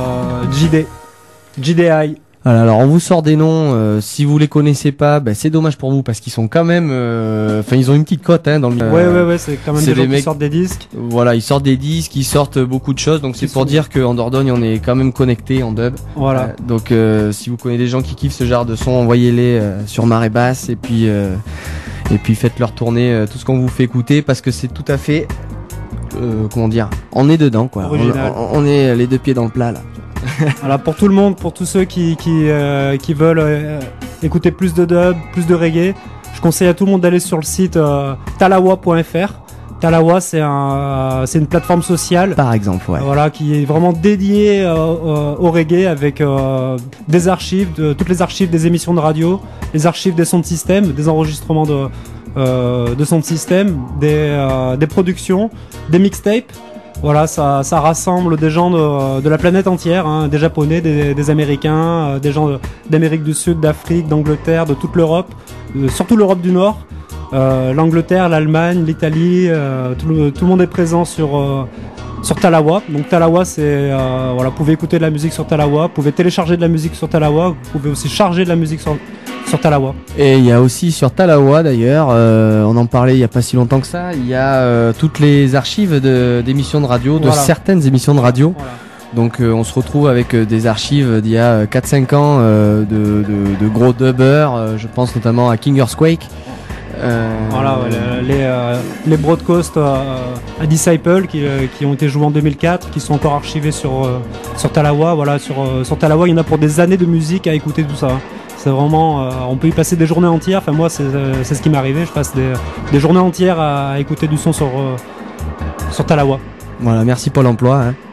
GDI. Voilà, alors on vous sort des noms, si vous les connaissez pas, c'est dommage pour vous parce qu'ils sont quand même, ils ont une petite cote, hein, dans le. Ouais, c'est quand même c'est des gens des mecs- qui sortent des disques. Voilà, ils sortent des disques, ils sortent beaucoup de choses, donc c'est pour dire qu'en Dordogne on est quand même connecté en dub. Voilà. Donc si vous connaissez des gens qui kiffent ce genre de son, envoyez-les sur Marée Basse et puis faites-leur tourner tout ce qu'on vous fait écouter parce que c'est tout à fait, comment dire, on est dedans, quoi. Original. On est les deux pieds dans le plat là. Voilà, pour tout le monde, pour tous ceux qui veulent écouter plus de dub, plus de reggae, je conseille à tout le monde d'aller sur le site talawa.fr. Talawa, c'est une plateforme sociale. Par exemple, ouais. Voilà, qui est vraiment dédiée au reggae avec des archives, toutes les archives des émissions de radio, les archives des sons de système, des enregistrements de sons de système, des productions, des mixtapes. Voilà, ça rassemble des gens de la planète entière, hein, des Japonais, des Américains, des gens d'Amérique du Sud, d'Afrique, d'Angleterre, de toute l'Europe, surtout l'Europe du Nord, l'Angleterre, l'Allemagne, l'Italie, tout le monde est présent sur Talawa. Donc Talawa, c'est voilà, vous pouvez écouter de la musique sur Talawa, vous pouvez télécharger de la musique sur Talawa, vous pouvez aussi charger de la musique sur Talawa. Et il y a aussi sur Talawa d'ailleurs, on en parlait il y a pas si longtemps que ça, il y a toutes les archives d'émissions de radio, de Voilà. certaines émissions de radio. Voilà. Donc on se retrouve avec des archives d'il y a 4-5 ans de gros dubbers, je pense notamment à King Earthquake. Voilà, ouais, les broadcasts à Disciple qui ont été joués en 2004, qui sont encore archivés sur Talawa. Voilà, sur Talawa, il y en a pour des années de musique à écouter tout ça. C'est vraiment, on peut y passer des journées entières. Enfin moi, c'est ce qui m'est arrivé. Je passe des journées entières à écouter du son sur Talawa. Voilà, merci Pôle Emploi. Hein.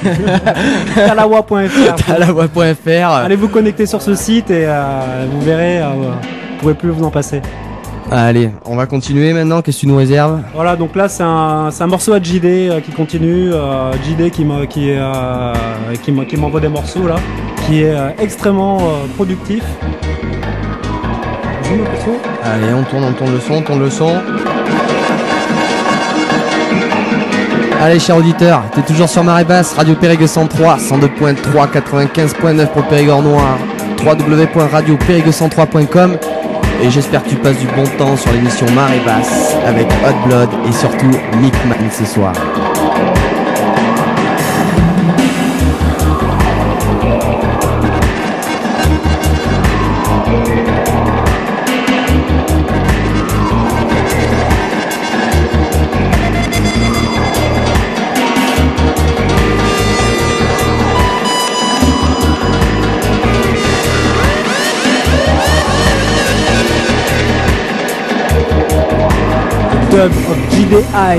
Talawa.fr. Talawa.fr. Allez vous connecter sur ce site et vous verrez, vous pourrez plus vous en passer. Allez, on va continuer maintenant. Qu'est-ce que tu nous réserves? Voilà, donc là c'est un morceau à JD qui continue. JD qui m'envoie des morceaux là, qui est extrêmement productif. Allez, on tourne le son. Allez, cher auditeur, t'es toujours sur Marée Basse, Radio Périgueux 103, 102.3, 95.9 pour le Périgord Noir, www.radiopérigueux103.com. Et j'espère que tu passes du bon temps sur l'émission Marée Basse avec Hot Blood et surtout Mickman ce soir. Dub of GDI.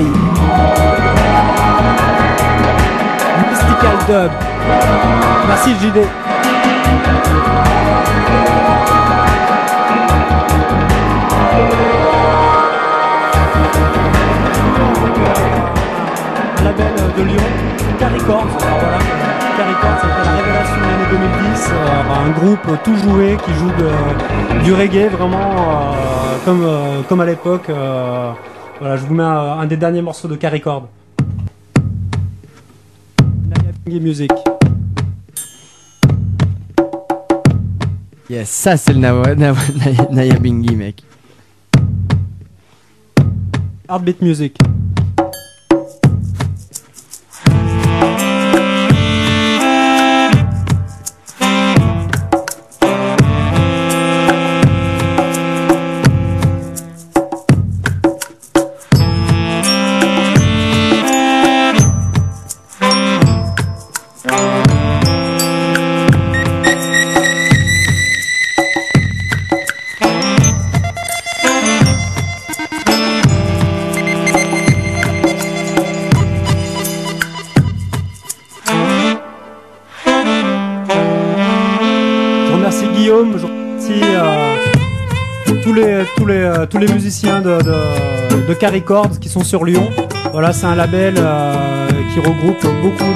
Mystical Dub. Merci JD. Un label de Lyon, Caricords. Voilà. Caricords, c'était la révélation de l'année 2010. Un groupe tout joué qui joue du reggae vraiment comme à l'époque. Voilà, je vous mets un des derniers morceaux de Caricord. Naya Bingy Music. Yes, ça c'est le Nyabinghi, mec. Heartbeat Music. Je remercie tous les musiciens de Carry Chords qui sont sur Lyon. Voilà, c'est un label qui regroupe beaucoup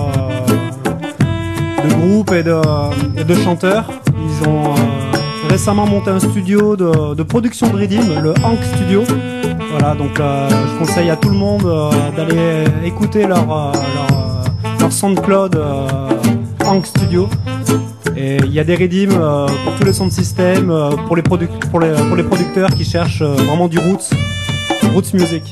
de groupes et de chanteurs. Ils ont récemment monté un studio de production de Redeem, le Hank Studio. Voilà, donc je conseille à tout le monde d'aller écouter leur SoundCloud Hank Studio. Et il y a des redeems pour tous les sound systems, pour les producteurs qui cherchent vraiment du roots music.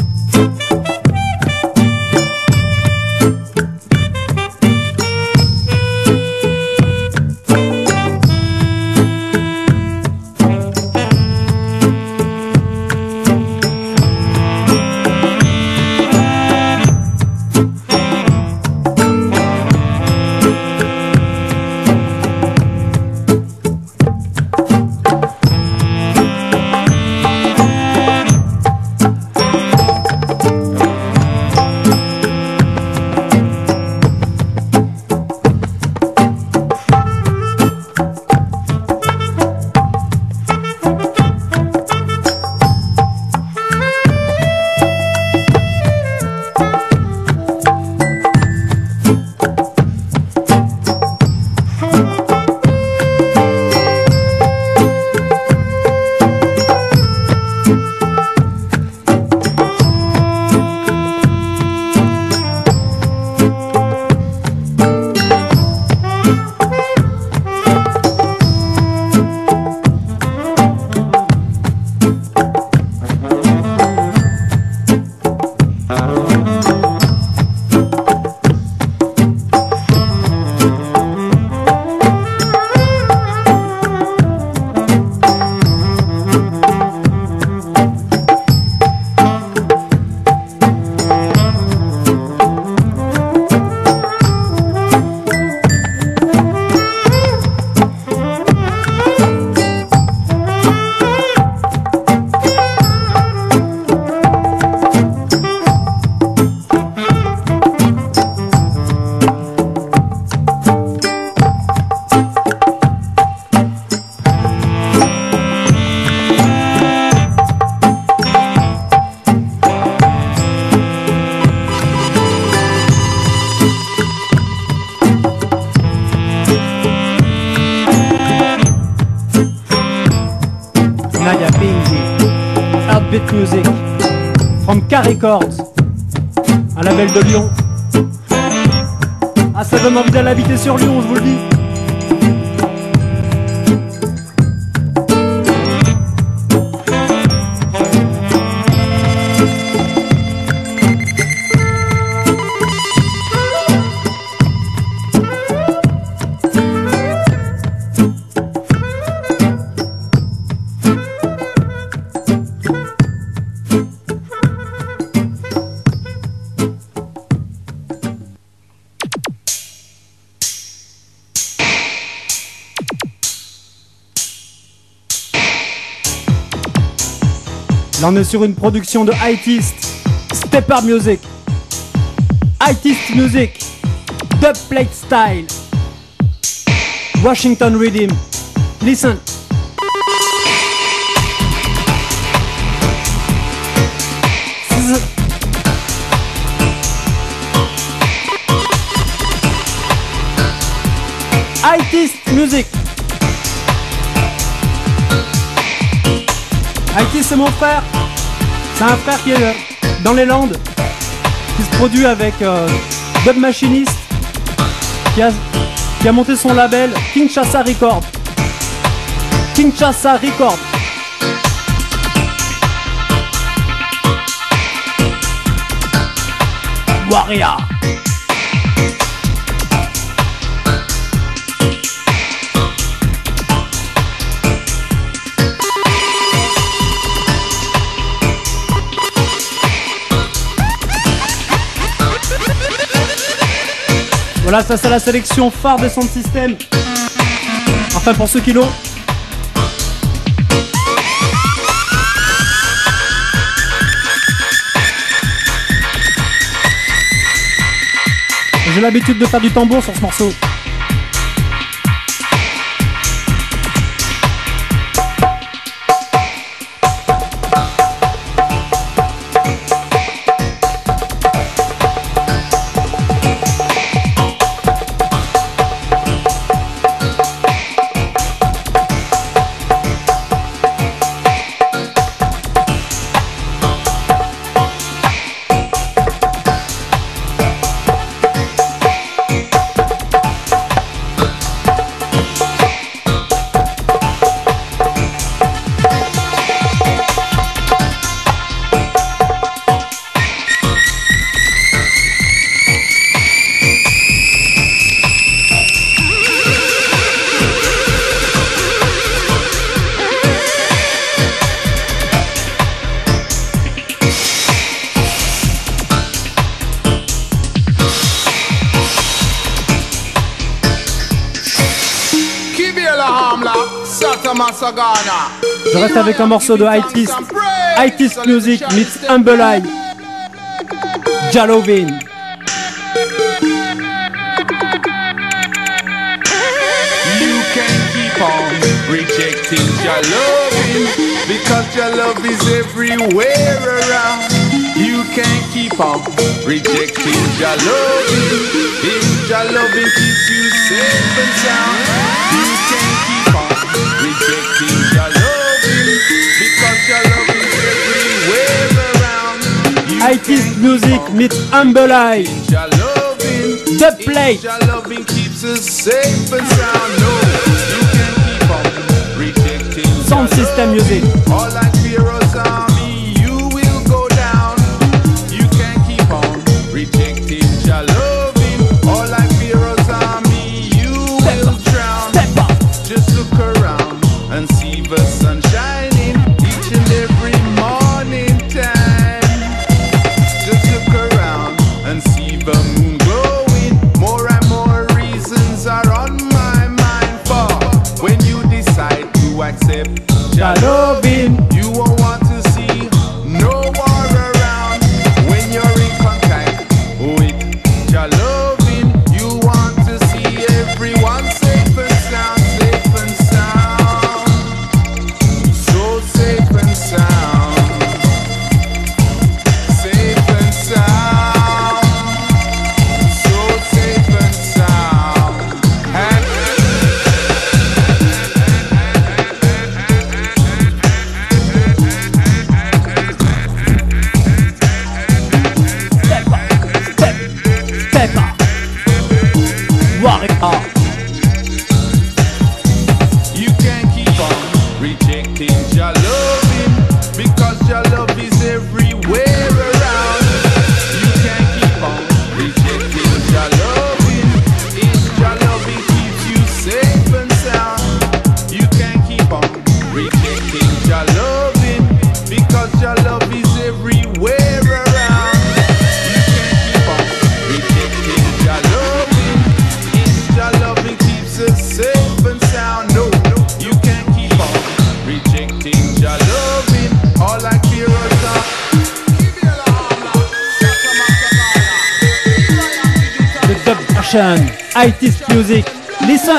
Heartbeat Music from Carry Chords, un label de Lyon. Ah, ça donne envie d'aller habiter sur Lyon, je vous le dis. Là on est sur une production de Itist, Stepper Music, Itist Music, Dubplate Style, Washington Rhythm. Listen. Itist Music. Itist, c'est mon frère. C'est un frère qui est dans les Landes, qui se produit avec Dub Machinist, qui a monté son label Kinshasa Records. Kinshasa Records. Warrior. Voilà, ça c'est la sélection phare des sound system. Enfin pour ceux qui l'ont. J'ai l'habitude de faire du tambour sur ce morceau. Je reste avec un morceau de Hightist Music meets Humble Eye. Jalovin. You can keep on rejecting your loving because your love is everywhere around. You can keep on rejecting your loving if your loving keeps you safe and sound. You can keep on rejecting your loving because your love is everywhere around. Hightist Music meets Humble Eye. The play. Your loving keeps us safe and sound. No, you can keep on rejecting Sound System Music. all like Pharaoh's army, you will go down. You can keep on rejecting your loving all like Pharaoh's army, you will drown. Just look around and see the sun shining each and every morning time. Just look around and see the moon glowing. More and more reasons are on my mind for when you decide to accept your loving. You won't want to see no war around when you're in contact with your loving. You want to see everyone safe and sound, safe and sound, so safe and sound, safe and sound, so safe and sound. Peppa. Warrior. You can keep on rejecting your loving because your love is everywhere around. You can keep on rejecting your loving if your loving keeps you safe and sound. You can keep on rejecting your loving because your love is everywhere around. You can keep on rejecting your loving if your loving keeps us safe and sound. No, you can keep on rejecting your loving all like heroes are. The Dub Version. Hightist Music. Listen.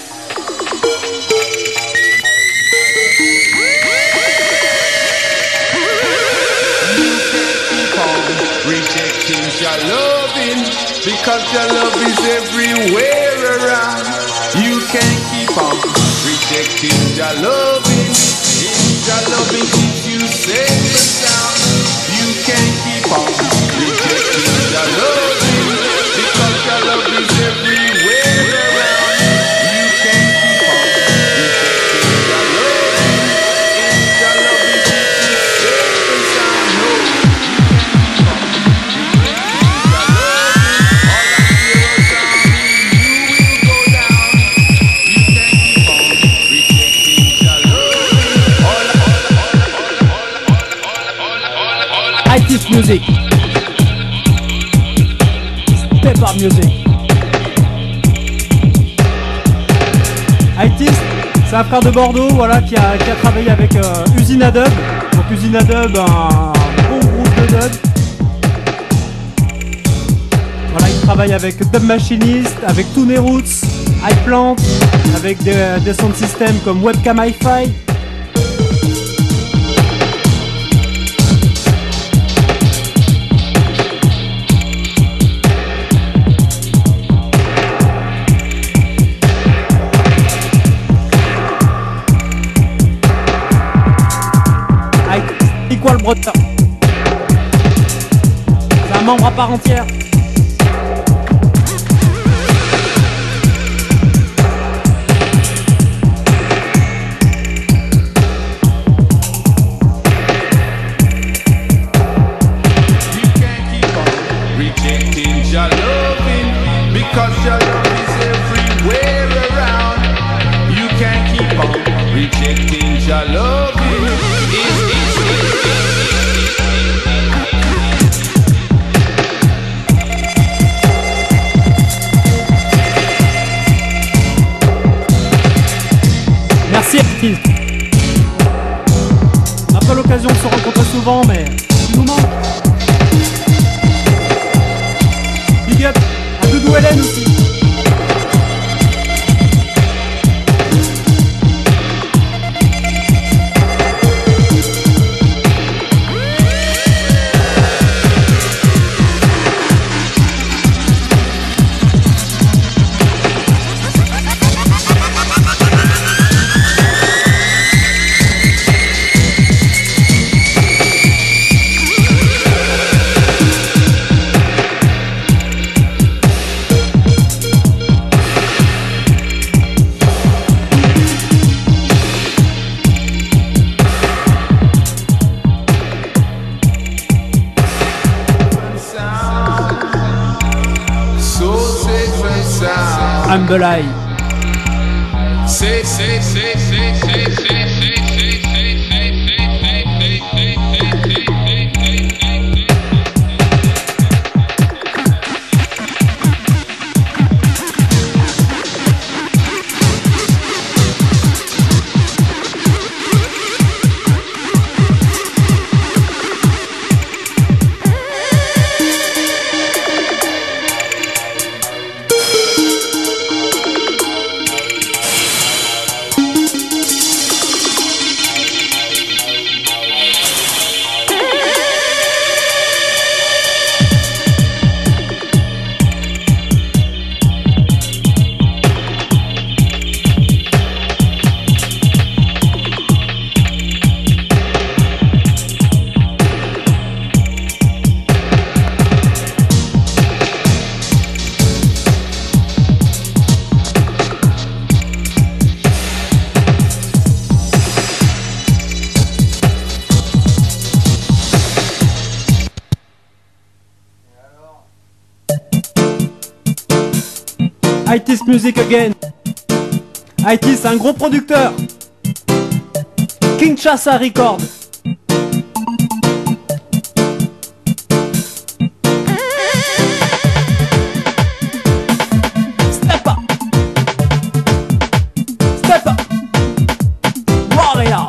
Rejecting your loving because your love is everywhere around. You can keep on rejecting your loving if your loving keeps you safe and sound. You can keep on rejecting your loving because your love is everywhere around. You can keep on rejecting your loving Music. Step Up Music. ITIS, c'est un frère de Bordeaux, voilà, qui a travaillé avec Usine à Dub. Donc Usine à Dub, un bon groupe de dub. Voilà, il travaille avec Dub Machinist, avec Tooney Roots, iPlant, avec des sound systems comme Webcam Hi-Fi. Equal Brother. C'est un membre à part entière. Rejecting your loving because your love is everywhere around. You can't keep on rejecting your loving. Merci Active. On n'a pas l'occasion de se rencontrer souvent, mais tu nous manques. Big up à Doudou Hélène aussi. Humble Eye. ITIS Music Again. ITIS, c'est un gros producteur. Kinshasa Record. Step up. Step up. Warrior.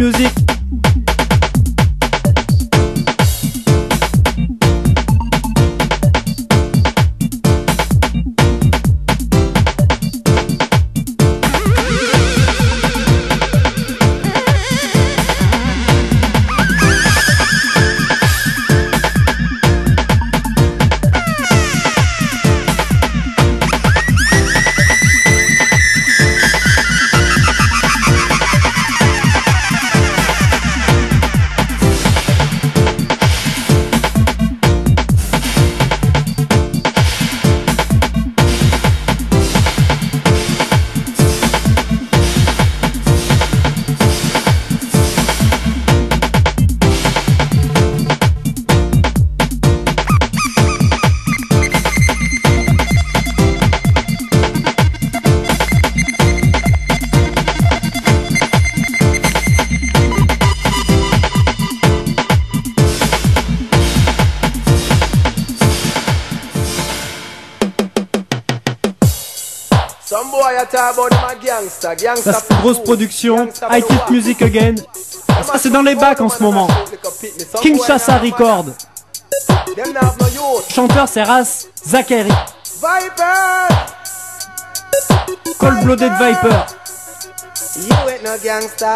Music. Ça c'est une grosse production. I Keep Music Again. Ça c'est dans les bacs en ce moment. Kinshasa Record. Chanteur c'est Ras Zachary. Cold Blooded Viper. You ain't no gangster.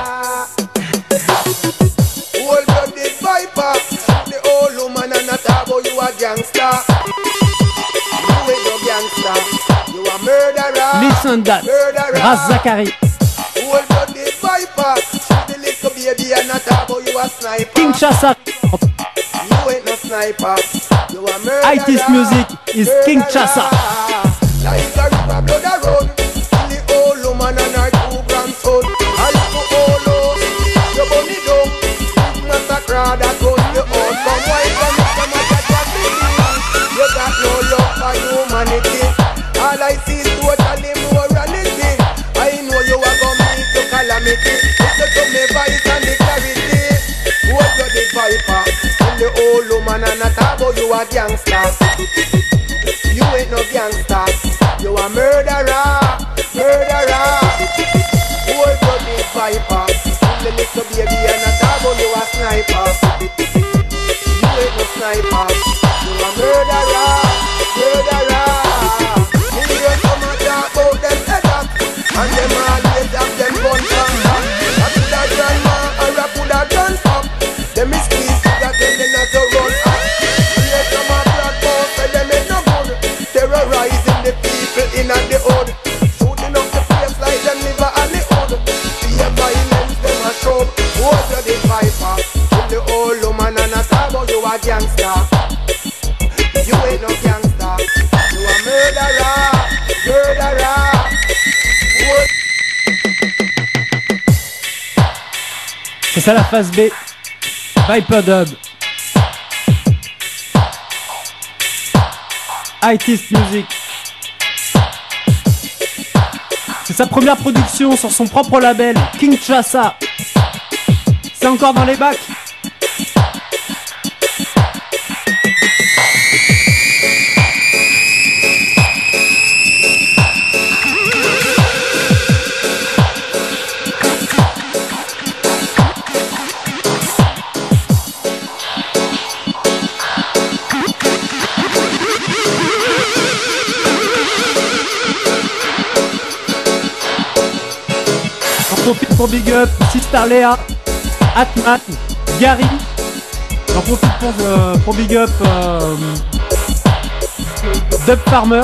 Cold Blooded Viper. The old woman and not about you a gangster. You ain't no gangster. You a murderer. Listen that. Ras Zachary. Cold Blooded Viper. The little baby and not about you a sniper. Kinshasa. You ain't no sniper. You a murderer. IT's music is Kinshasa. Like a river blood a run. The old woman and her two grandson. I look for all those. You burn it down. Massacre that goes the old. Come why come from a tragedy. You got no love for humanity. All I see is totally morality. I know you are gonna meet your calamity. Listen to me voice and the clarity. What you the viper? And the old woman and a tabo, you a gangster. You ain't no gangster. You a murderer, murderer. Old blooded viper. And the little baby and a tabo, you a sniper. You ain't no sniper. You a murderer, murderer. And them always have them gun from back. I put a grandma or I put a gun up. Them is squeeze that tell them not to run up. Hear some of blood boys say them ain't no good. Terrorizing the people in the hood. Shooting up the place like them live on the hood. Fear violence them a show. Hold your the viper. Kill the old woman and a tabo, you a gangster. You ain't no gangster. You a murderer, murderer. C'est ça la phase B. Viper Dub. IT's Music. C'est sa première production sur son propre label, Kinshasa. C'est encore dans les bacs. Profite pour Big Up, Sister Léa, Atman, Gary. J'en profite pour Big Up Dub Farmer,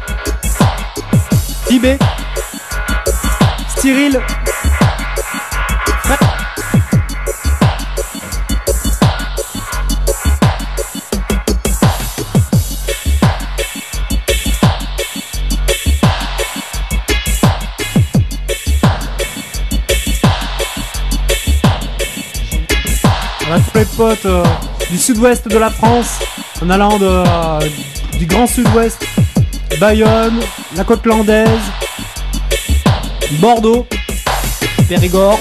Tibet, Cyril, Fred. Tous les potes du sud-ouest de la France, en allant du grand sud-ouest, Bayonne, la côte landaise, Bordeaux, Périgord.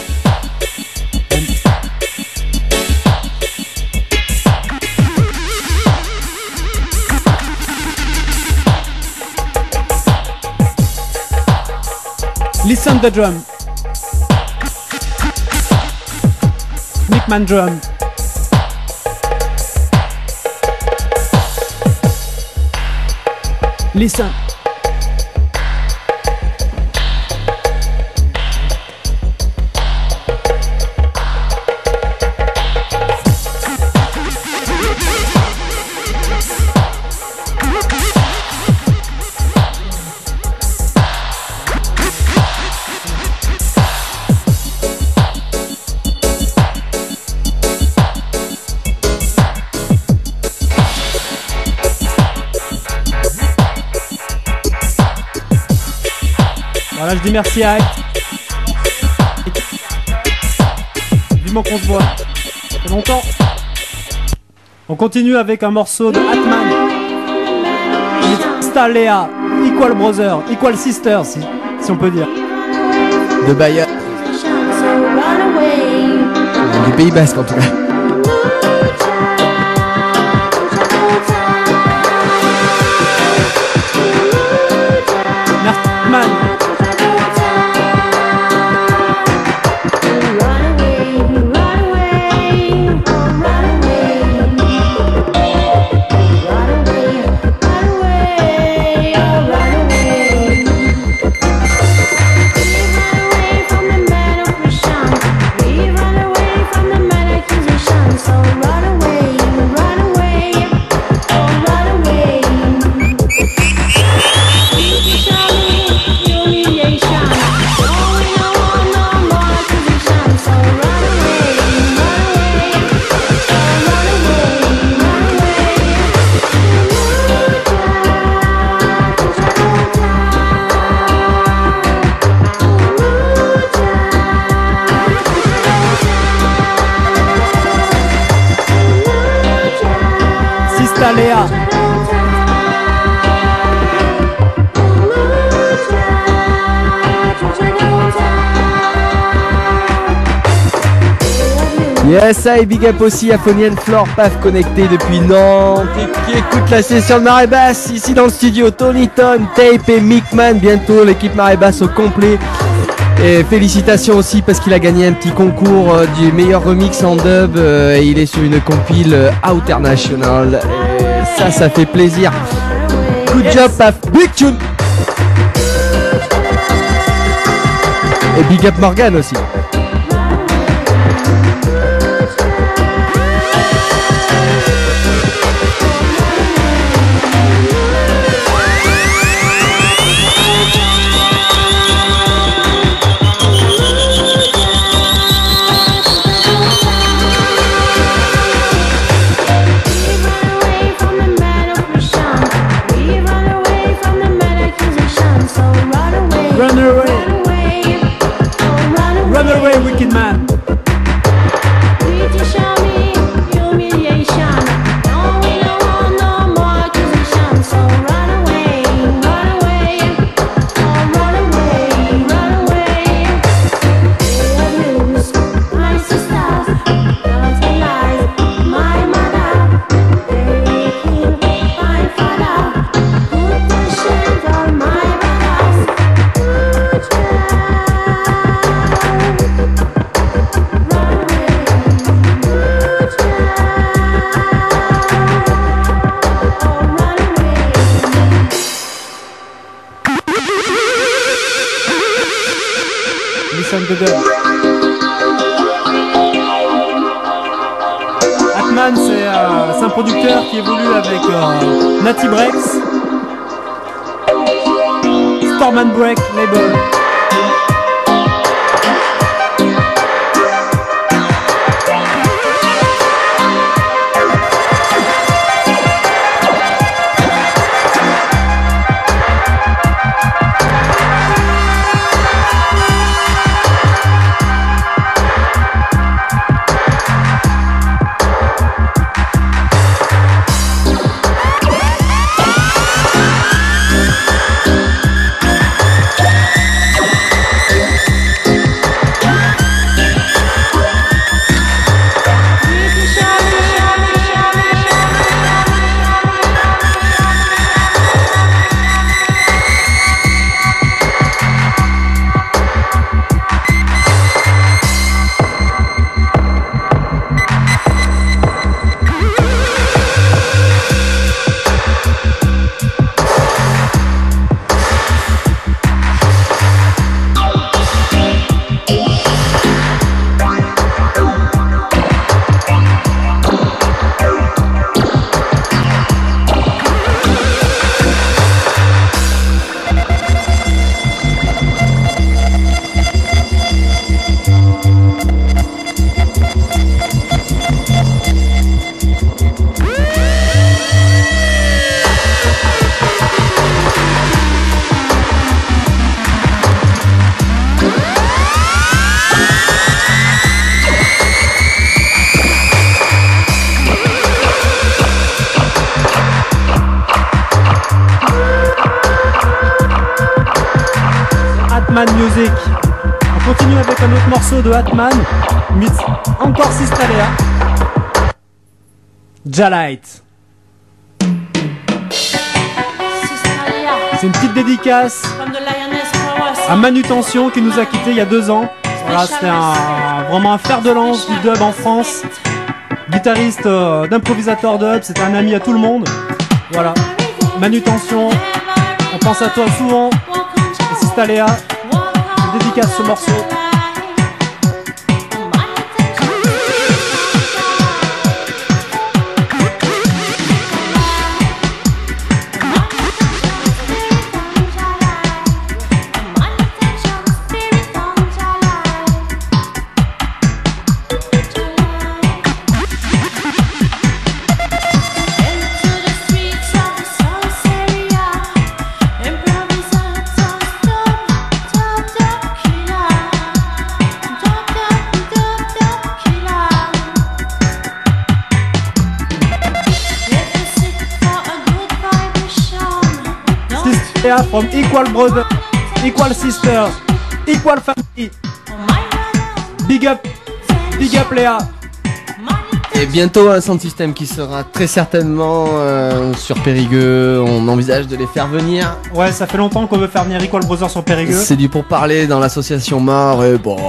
Listen the drum. Atman Drum. Listen. Voilà, je dis merci à Ike. Vivement qu'on se voit. Ça fait longtemps. On continue avec un morceau de Atman. Stalea, Equal Brother, Equal Sister, si on peut dire. De Bayeux. Du Pays Basque en tout cas. Merci Atman. Léa. Yes, I big up aussi à Fonny and Floor, Paf connecté depuis Nantes et qui écoute la session de Marée Basse ici dans le studio. Tony Ton, Tape et Mickman, bientôt l'équipe Marée Basse au complet. Et félicitations aussi parce qu'il a gagné un petit concours du meilleur remix en dub. Il est sur une compile Outernational. Et ça fait plaisir. Good job, Paf. Big tune. Et big up Morgan aussi. Run away, wicked man. Atman, c'est un producteur qui évolue avec Natty Breaks, Storm and Break label. Atman Music. On continue avec un autre morceau de Atman, meets encore Sistalea. Jalite. C'est une petite dédicace à Manutention qui nous a quittés il y a 2 ans. Voilà, c'était vraiment un fer de lance du dub en France. Guitariste d'improvisateur dub, c'était un ami à tout le monde. Voilà, Manutention, on pense à toi souvent. Et Sistalea, je dédicace ce morceau. From Equal Brother, Equal Sister, Equal Family. Big up Léa. Et bientôt un sound system qui sera très certainement sur Périgueux. On envisage de les faire venir. Ouais, ça fait longtemps qu'on veut faire venir Equal Brother sur Périgueux. C'est du pourparler dans l'association Mort et bon.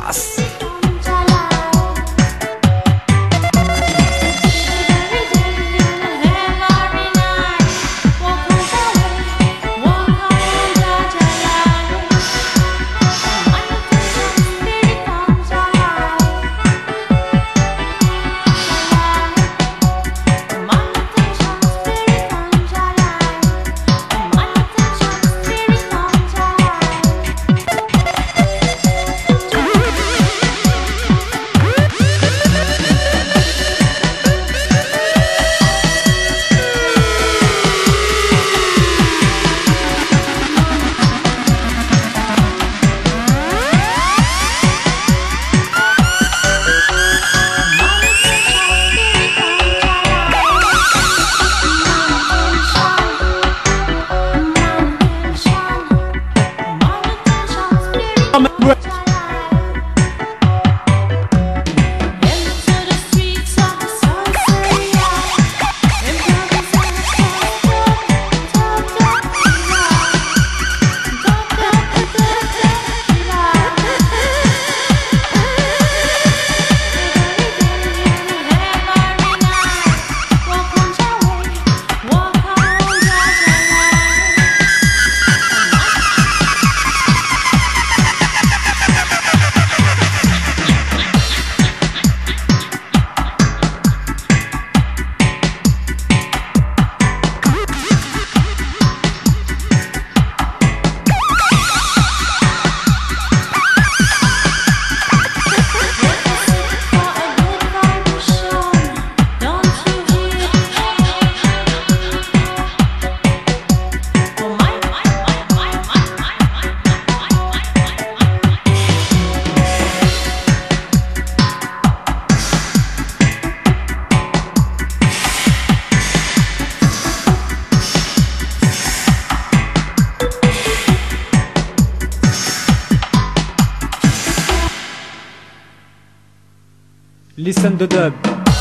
Listen the dub.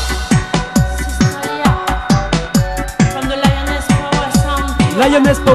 Lioness Power.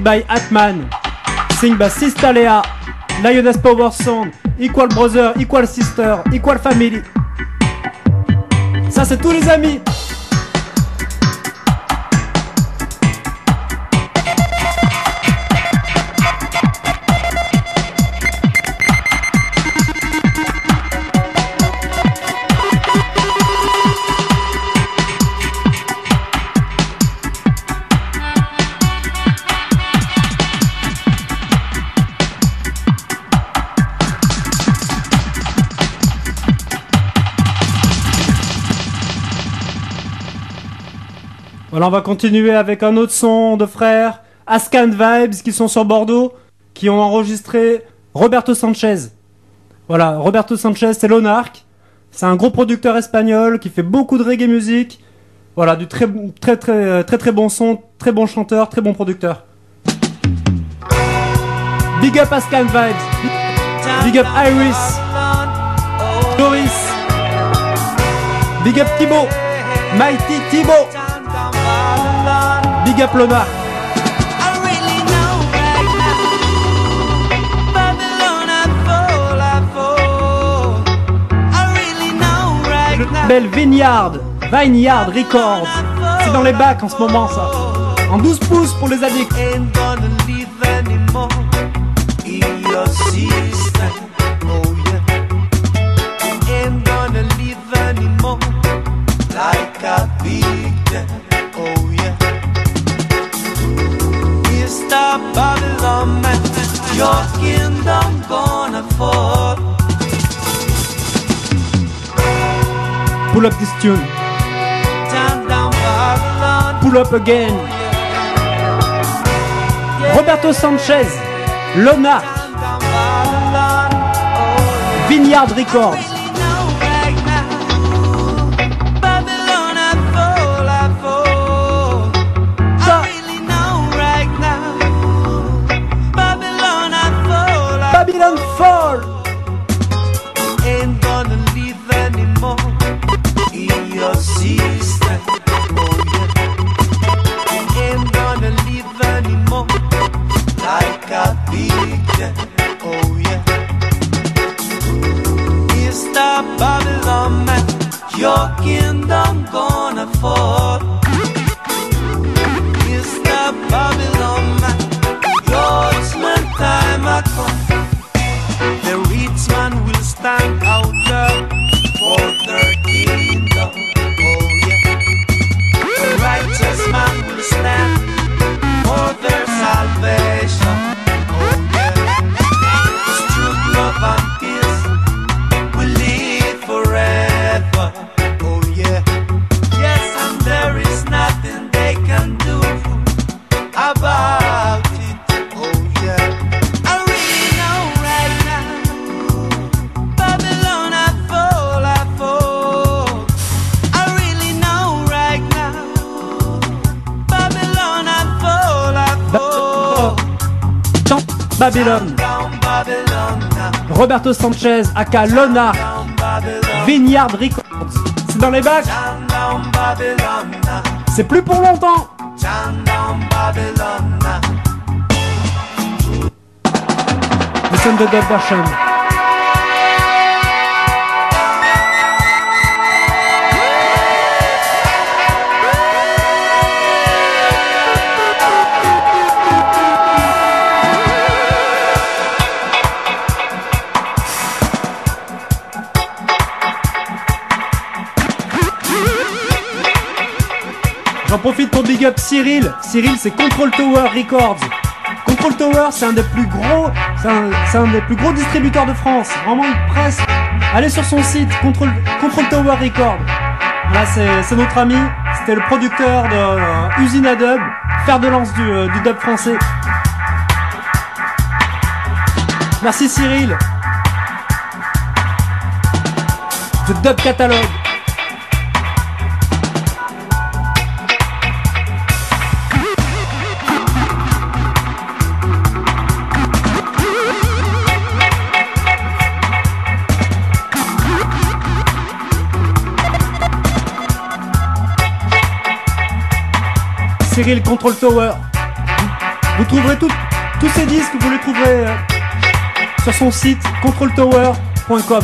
by Atman. Sing by Sister Lea. Lioness Power Sound. Equal Brother, Equal Sister, Equal Family. Ça c'est tous les amis. Voilà, on va continuer avec un autre son de frères, Ascan Vibes, qui sont sur Bordeaux, qui ont enregistré Roberto Sanchez. Voilà, Roberto Sanchez, c'est l'Onarque. C'est un gros producteur espagnol qui fait beaucoup de reggae music. Voilà, du très bon son, très bon chanteur, très bon producteur. Big up Ascan Vibes. Big up Iris. Doris. Big up Thibaut. Mighty Thibaut. Big up l'Onarque. Belle Vineyard Records. C'est dans les bacs en ce moment ça. En 12 pouces pour les addicts. Babylon, man, your kingdom gonna fall. Pull up this tune. Turn down Babylon. Pull up again. Roberto Sanchez, l'Onarque. Vineyard Records. Babylon Fall. Ain't gonna live anymore in your system. Oh yeah. Ain't gonna live anymore like a victim. Oh yeah. Mr. Babylon man, your kingdom gonna fall. Mr. Babylon man, judgment time I come. The rich man will stand out there for their kingdom. Oh yeah. The righteous man will stand for their salvation. Oh yeah. Truth, love and peace will live forever. Oh yeah. Yes, and there is nothing they can do about it. Oh yeah. Babylon. Roberto Sanchez, aka l'Onarque. Vineyard Records. C'est dans les bacs. C'est plus pour longtemps. Listen to the version. J'en profite pour big up Cyril. Cyril, c'est Control Tower Records. Control Tower, c'est un des plus gros, c'est un des plus gros distributeurs de France. Vraiment, il presse. Allez sur son site, Control Tower Records. Là, c'est notre ami. C'était le producteur de Usine à Dub, fer de lance du dub français. Merci Cyril. The Dub Catalogue. Cyril Control Tower. Vous trouverez tous ces disques, vous les trouverez sur son site controltower.com.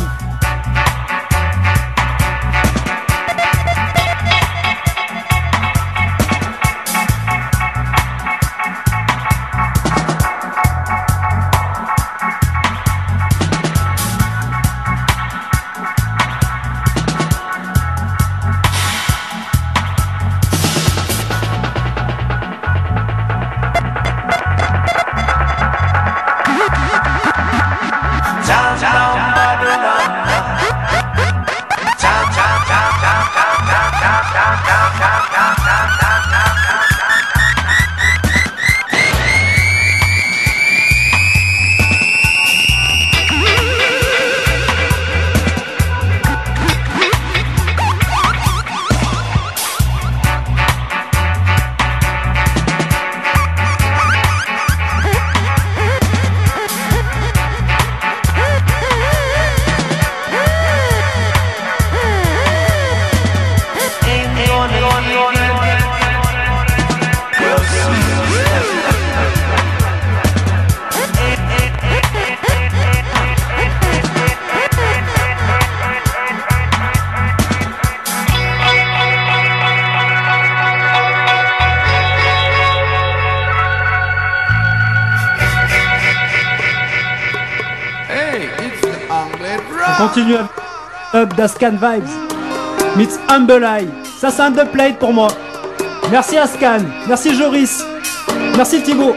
On continue avec Up d'Ascan Vibes meets Humble Eye. Ça c'est un dubplate pour moi. Merci Ascan, merci Joris, merci Thibaut.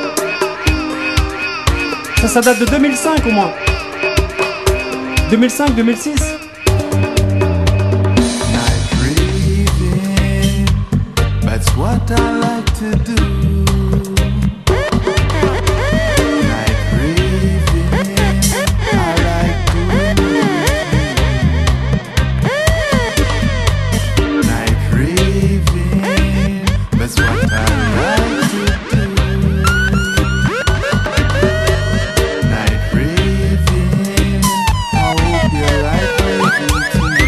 Ça date de 2005 au moins. 2005-2006. That's what I like to do. Night raving, I like to do. Night raving, that's what I like to do. Night raving, I hope you like raving too.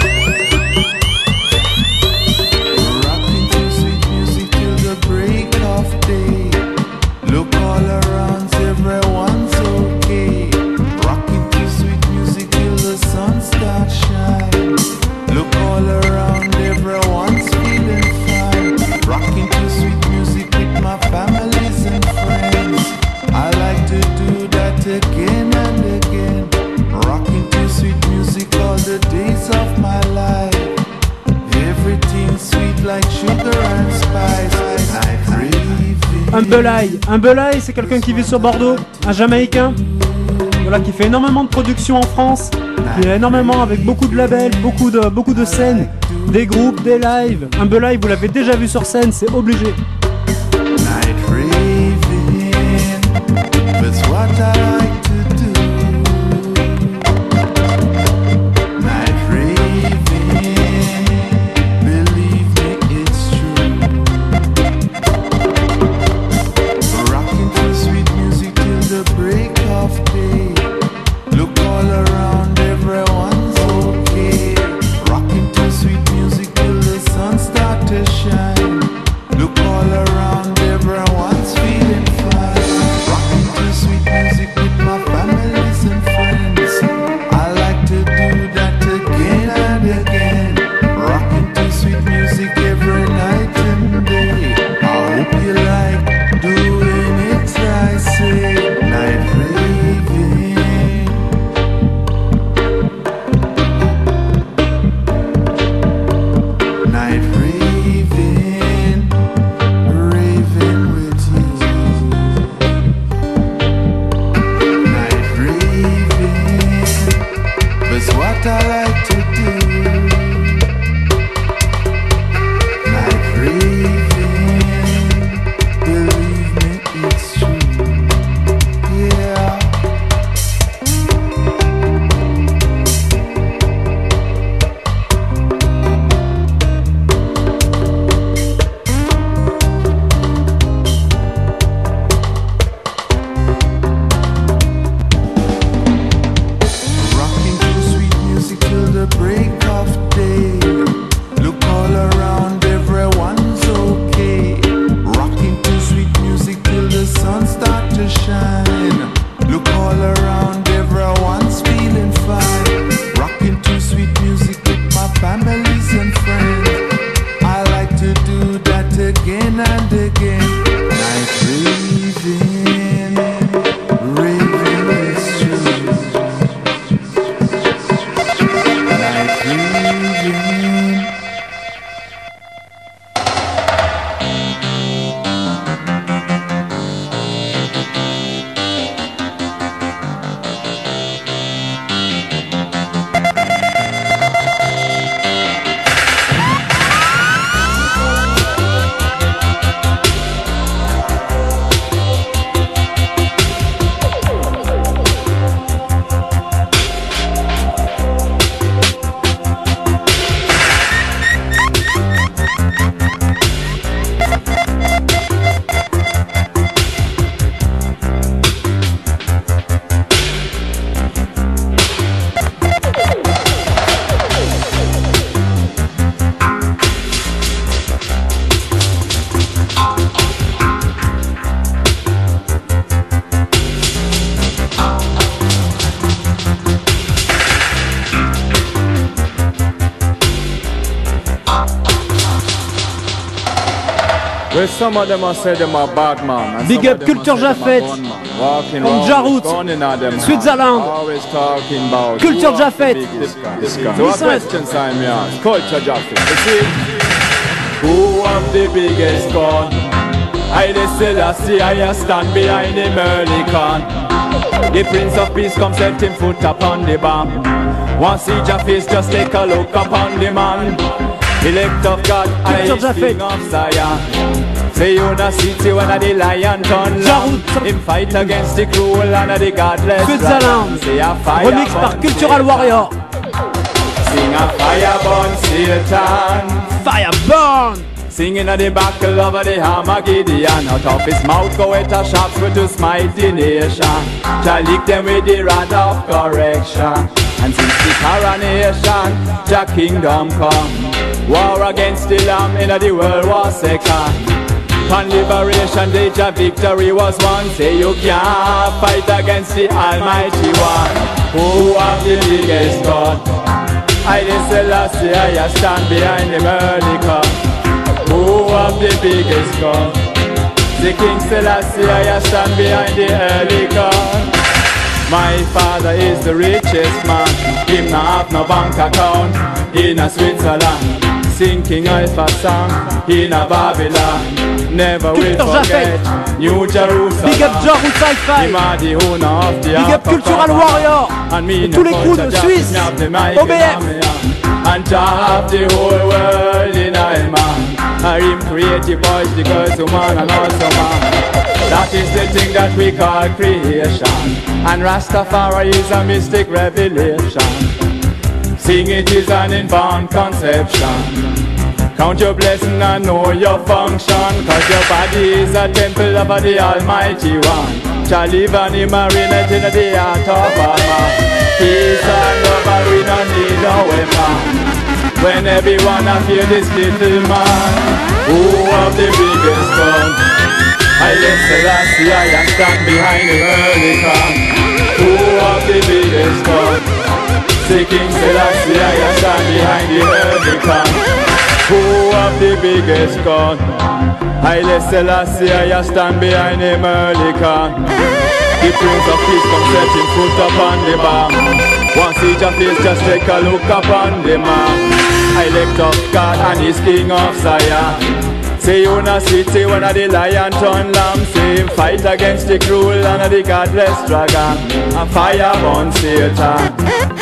Rocking to sweet music till the break of day. Look all around, everyone's okay. Rocking to sweet music till the sun starts shine. Look all around, everyone's feeling fine. Rocking to sweet music with my families and friends. I like to do that again and again. Rocking to sweet music all the days of my life. Everything sweet like sugar and spice. Night raving. Humble Eye. Humble Eye, c'est quelqu'un qui vit sur Bordeaux, un Jamaïcain. Voilà, qui fait énormément de production en France, qui est énormément avec beaucoup de labels, beaucoup de scènes, des groupes, des lives. Humble Eye, vous l'avez déjà vu sur scène, c'est obligé. Night raving, that's what I like to do. Night raving, believe me, it's true. Rocking to sweet music till the break of day. Look all around, everyone's okay. Rocking to sweet music till the sun starts to shine. Look all around, everyone's feeling fine. Rocking to sweet music with my families and friends. I like to do that again and again. Rocking to sweet music every night and day. I hope you like doing it, I say. Night raving, Well, some of them are say them are bad man. And Big some up of them Culture are say them are Jaffet. gunman. Walking On round Jarut, with gun in them Switzerland. hand. Always talking about Culture who are the Jaffet. biggest gun. So what Listen. questions I may ask? Culture Jaffet. You see? Who have the biggest gun? I Selassie, I stand behind him early con. The Prince of Peace come set him foot upon the bomb. Want see Jah face, just take a look upon the man. Elect of God, I King of Zion. Say you na city when the lion turn long. Him fight against the cruel and the godless. Switzerland. Say a fire Remix par Cultural Warrior. Sing a fire burn Satan. Fire burn. Singing at the battle of the Armageddon. Out of his mouth go at a shots with to smite the nation. Shall lick them with the rod of correction. And since the coronation, the kingdom come. War against the Lamb in the world war second. On liberation day, the victory was won. Say you can't fight against the Almighty One. Who have the biggest gun? I Selassie, I stand behind him early come. Who have the biggest gun? The King Selassie, I stand behind the early gun. My father is the richest man. Him not have no bank account in a Switzerland. Sing King Alpha song in a Babylon. Never will forget New Jerusalem. Big up Jarut Sci-Fi. Him are the owner of the Big up Cultural Warrior. And me tous les crews de Suisse. OBF. And Jah have the whole world in a man. And him create the boys, the girls, the man and also man. That is the thing that we call creation. And Rastafari is a mystic revelation. Sing it is an inborn conception. Count your blessing and know your function. Cause your body is a temple of the Almighty One. Shall live and him marinate in the heart of our man. Peace and love and we don't need no weapon. When everyone I fear this little man. Who have the biggest gun? I Selassie, I stand behind the early come. Who have the biggest gun? Say King Selassie, I stand behind the early come. Who have the biggest gun? I Selassie, I stand behind him early come. The Prince of Peace come setting foot upon the bomb. Once see your face, just take a look upon the man. I elect of God and his King of Zion. Say you na city when the lion turn lamb. Say him fight against the cruel and the godless dragon. A fire burn Satan.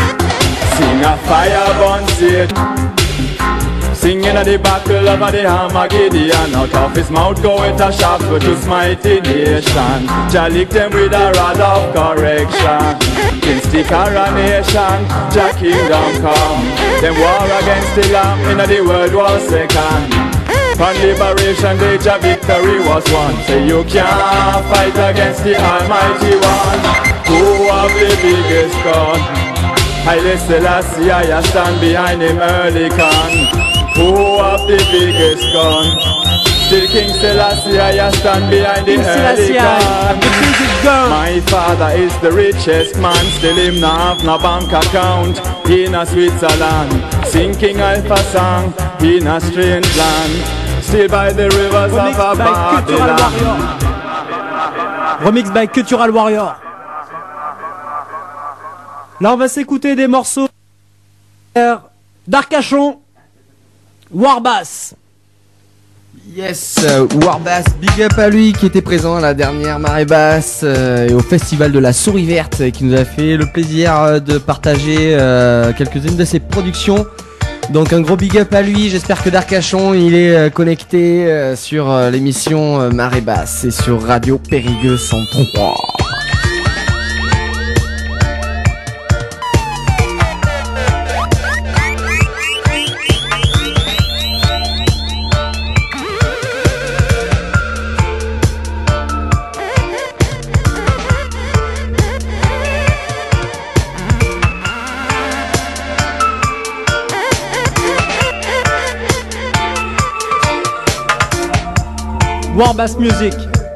Sing a fire burn Satan. Singing at the battle of the Armageddon. Out of his mouth go with a sharp word to smite the nation. Jah lick them with a rod of correction. Since the coronation, Jah kingdom come. Them war against the Lamb in the world war second. On liberation day, Jah victory was won. Say you can't fight against the Almighty One. Who have the biggest gun? I Selassie, I stand behind him early con. Who have the biggest gun? Still King Selassie, I stand behind the early gun. My father is the richest man. Still him not have no bank account in a Switzerland. Sing King Alpha song in a strange land. Still by the rivers of a Babylon. Remix by Cultural Warrior. Là on va s'écouter des morceaux d'Arcachon, Warbass. Yes, Warbass, big up à lui qui était présent à la dernière marée basse et au festival de la Souris Verte et qui nous a fait le plaisir de partager quelques-unes de ses productions. Donc un gros big up à lui, j'espère que d'Arcachon il est connecté sur l'émission Marée Basse et sur Radio Périgueux 103. Warbass Music.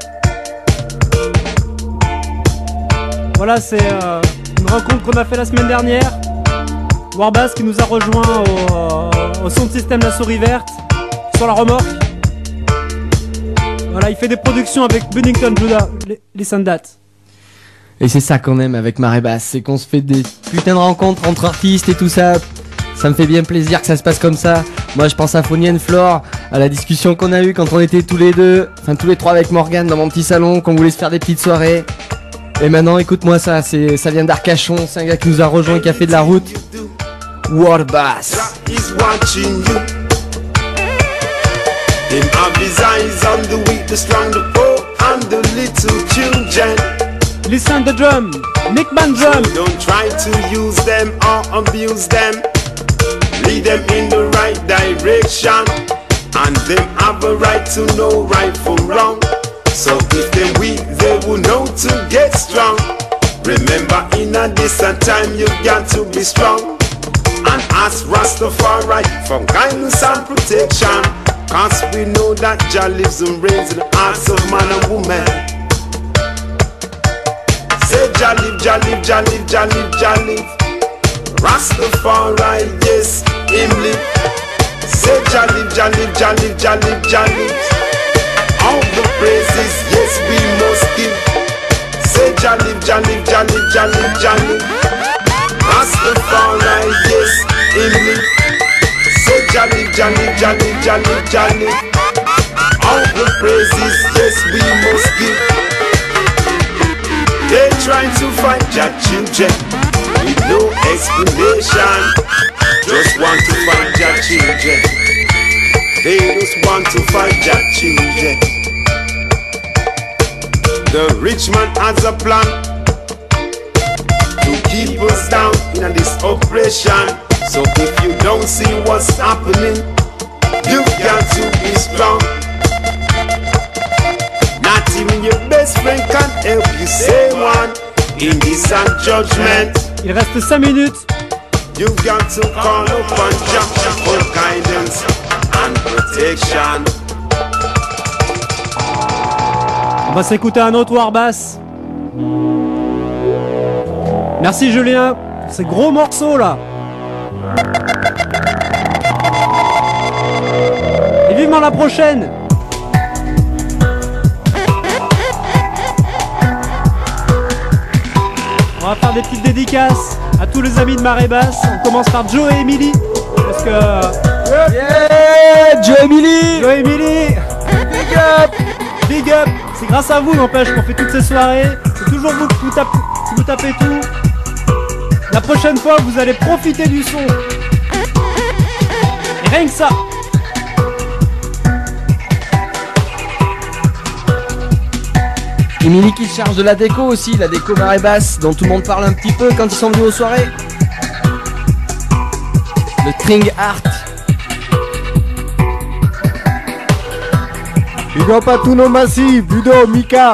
Voilà, c'est une rencontre qu'on a fait la semaine dernière. Warbass qui nous a rejoint au son de système La Souris Verte sur la remorque. Voilà, il fait des productions avec Buddington Judah, Listen That. Et c'est ça qu'on aime avec Marée Basse, c'est qu'on se fait des putains de rencontres entre artistes et tout ça. Ça me fait bien plaisir que ça se passe comme ça. Moi je pense à Fonny and Flore, à la discussion qu'on a eue quand on était tous les deux, enfin tous les trois avec Morgane dans mon petit salon, qu'on voulait se faire des petites soirées. Et maintenant écoute-moi ça, ça vient d'Arcachon, c'est un gars qui nous a rejoint et qui a fait de la route. World Bass. He's watching you. Him have his eyes on the weak, the strong, the poor, and the little children. Listen the drum, Nick Man drum. So don't try to use them or abuse them. Lead them in the right direction, and them have a right to know right from wrong. So if they're weak, they will know to get strong. Remember, in a distant time, you got to be strong. And ask Rastafari for guidance and protection. Cause we know that Jah lives and reigns in the hearts of man and woman. Say Jah live, Jah live, Jah live, Jah live, Jah live. Rastafari, yes, him live. Say Jah live, Jah live, Jah live, Jah live, Jah live. All the praises, yes, we must give. Say Jah live, Jah live, Jah live, Jah live, Jah live. Rastafari, yes, him live. Say Jah live, Jah live, Jah live, Jah live, Jah live. All the praises, yes, we must give. They trying to find Jah children with no explanation. Just want to find Jah children. They just want to find Jah children. The rich man has a plan to keep us down in this oppression. So if you don't see what's happening, you got to be strong. Not even your best friend can help you say one in this judgment. Il reste 5 minutes. You got to call upon Jah for guidance and protection. On va s'écouter un autre Warbass. Merci Julien pour ces gros morceaux là. Et vivement la prochaine. On va faire des petites dédicaces à tous les amis de Marée Basse. On commence par Joe et Emily. Parce que... Yeah, Joe et Emily. Joe et Emily. Big up. Big up. C'est grâce à vous, n'empêche, qu'on fait toutes ces soirées. C'est toujours vous qui vous tapez tout. La prochaine fois, vous allez profiter du son. Et rien que ça. Emily qui se charge de la déco aussi, la déco Marée Basse, dont tout le monde parle un petit peu quand ils sont venus aux soirées. Le String Art. Big up à tous nos massifs, Budo, Mika,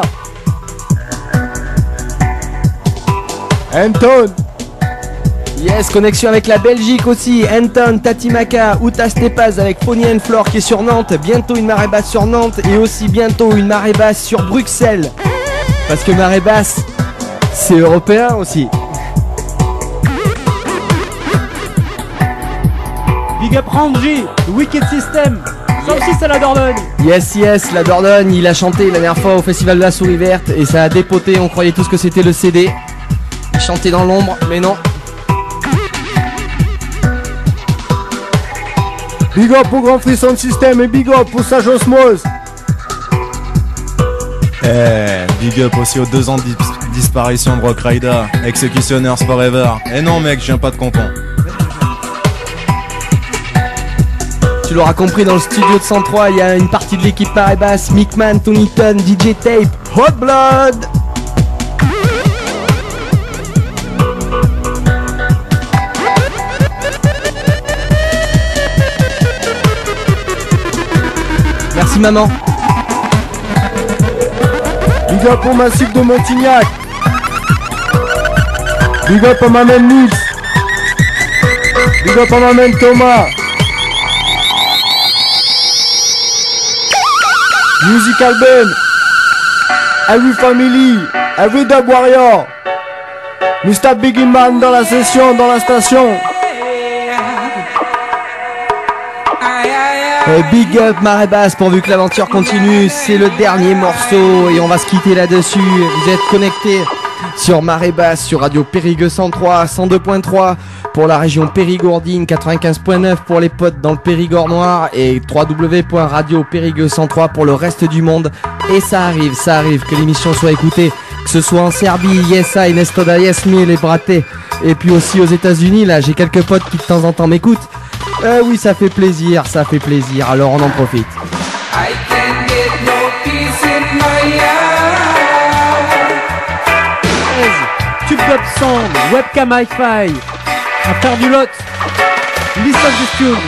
Anton. Yes, connexion avec la Belgique aussi, Anton, Tatimaka, Uta Stepaz avec Fonny and Flore qui est sur Nantes, bientôt une Marée Basse sur Nantes et aussi bientôt une Marée Basse sur Bruxelles. Parce que Marée Basse, c'est européen aussi. Big up Ranji, The Wicked System. Ça aussi c'est la Dordogne. Yes, yes, la Dordogne, il a chanté la dernière fois au Festival de la Souris Verte et ça a dépoté, on croyait tous que c'était le CD. Il chantait dans l'ombre, mais non. Big up au Grand Frisson System et big up pour Sage Osmose. Big up aussi aux 2 ans de disparition de Rock Rider, Executioners Forever. Non mec, je viens pas de Canton. Tu l'auras compris, dans le studio de 103, il y a une partie de l'équipe Marée Basse, Mickman, Tonyton, DJ Tape, Hot Blood. Merci maman. Big up au massif de Montignac. Big up à ma main Nils. Big up à ma main Thomas. Musical Ben. Every family. Every dub warrior. Mr. Biggie Man dans la session, dans la station. Big up marée basse pourvu que l'aventure continue. C'est le dernier morceau et on va se quitter là-dessus. Vous êtes connectés sur marée basse, sur Radio Périgueux 103, 102.3 pour la région périgourdine, 95.9 pour les potes dans le Périgord noir et www.radiopérigueux103 pour le reste du monde. Et ça arrive que l'émission soit écoutée, que ce soit en Serbie, yes I, Nestoda, yes me, les bratés, et puis aussi aux États-Unis. Là, j'ai quelques potes qui de temps en temps m'écoutent. Oui, ça fait plaisir, alors on en profite. I can get no peace in my heart. Tube Top Sound, Webcam Hi-Fi, à faire du lot. Listen this tune.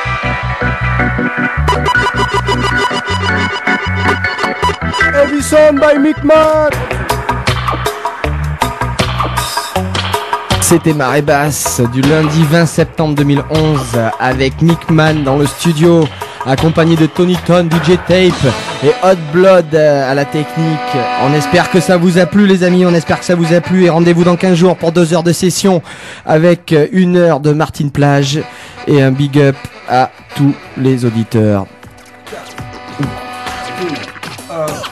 Heavy Sound by Mick Man. C'était marée basse du lundi 20 septembre 2011 avec Mick Man dans le studio, accompagné de Tony Ton, DJ Tape et Hot Blood à la technique. On espère que ça vous a plu les amis, on espère que ça vous a plu et rendez-vous dans 15 jours pour 2 heures de session avec 1 heure de Martine Plage et un big up à tous les auditeurs.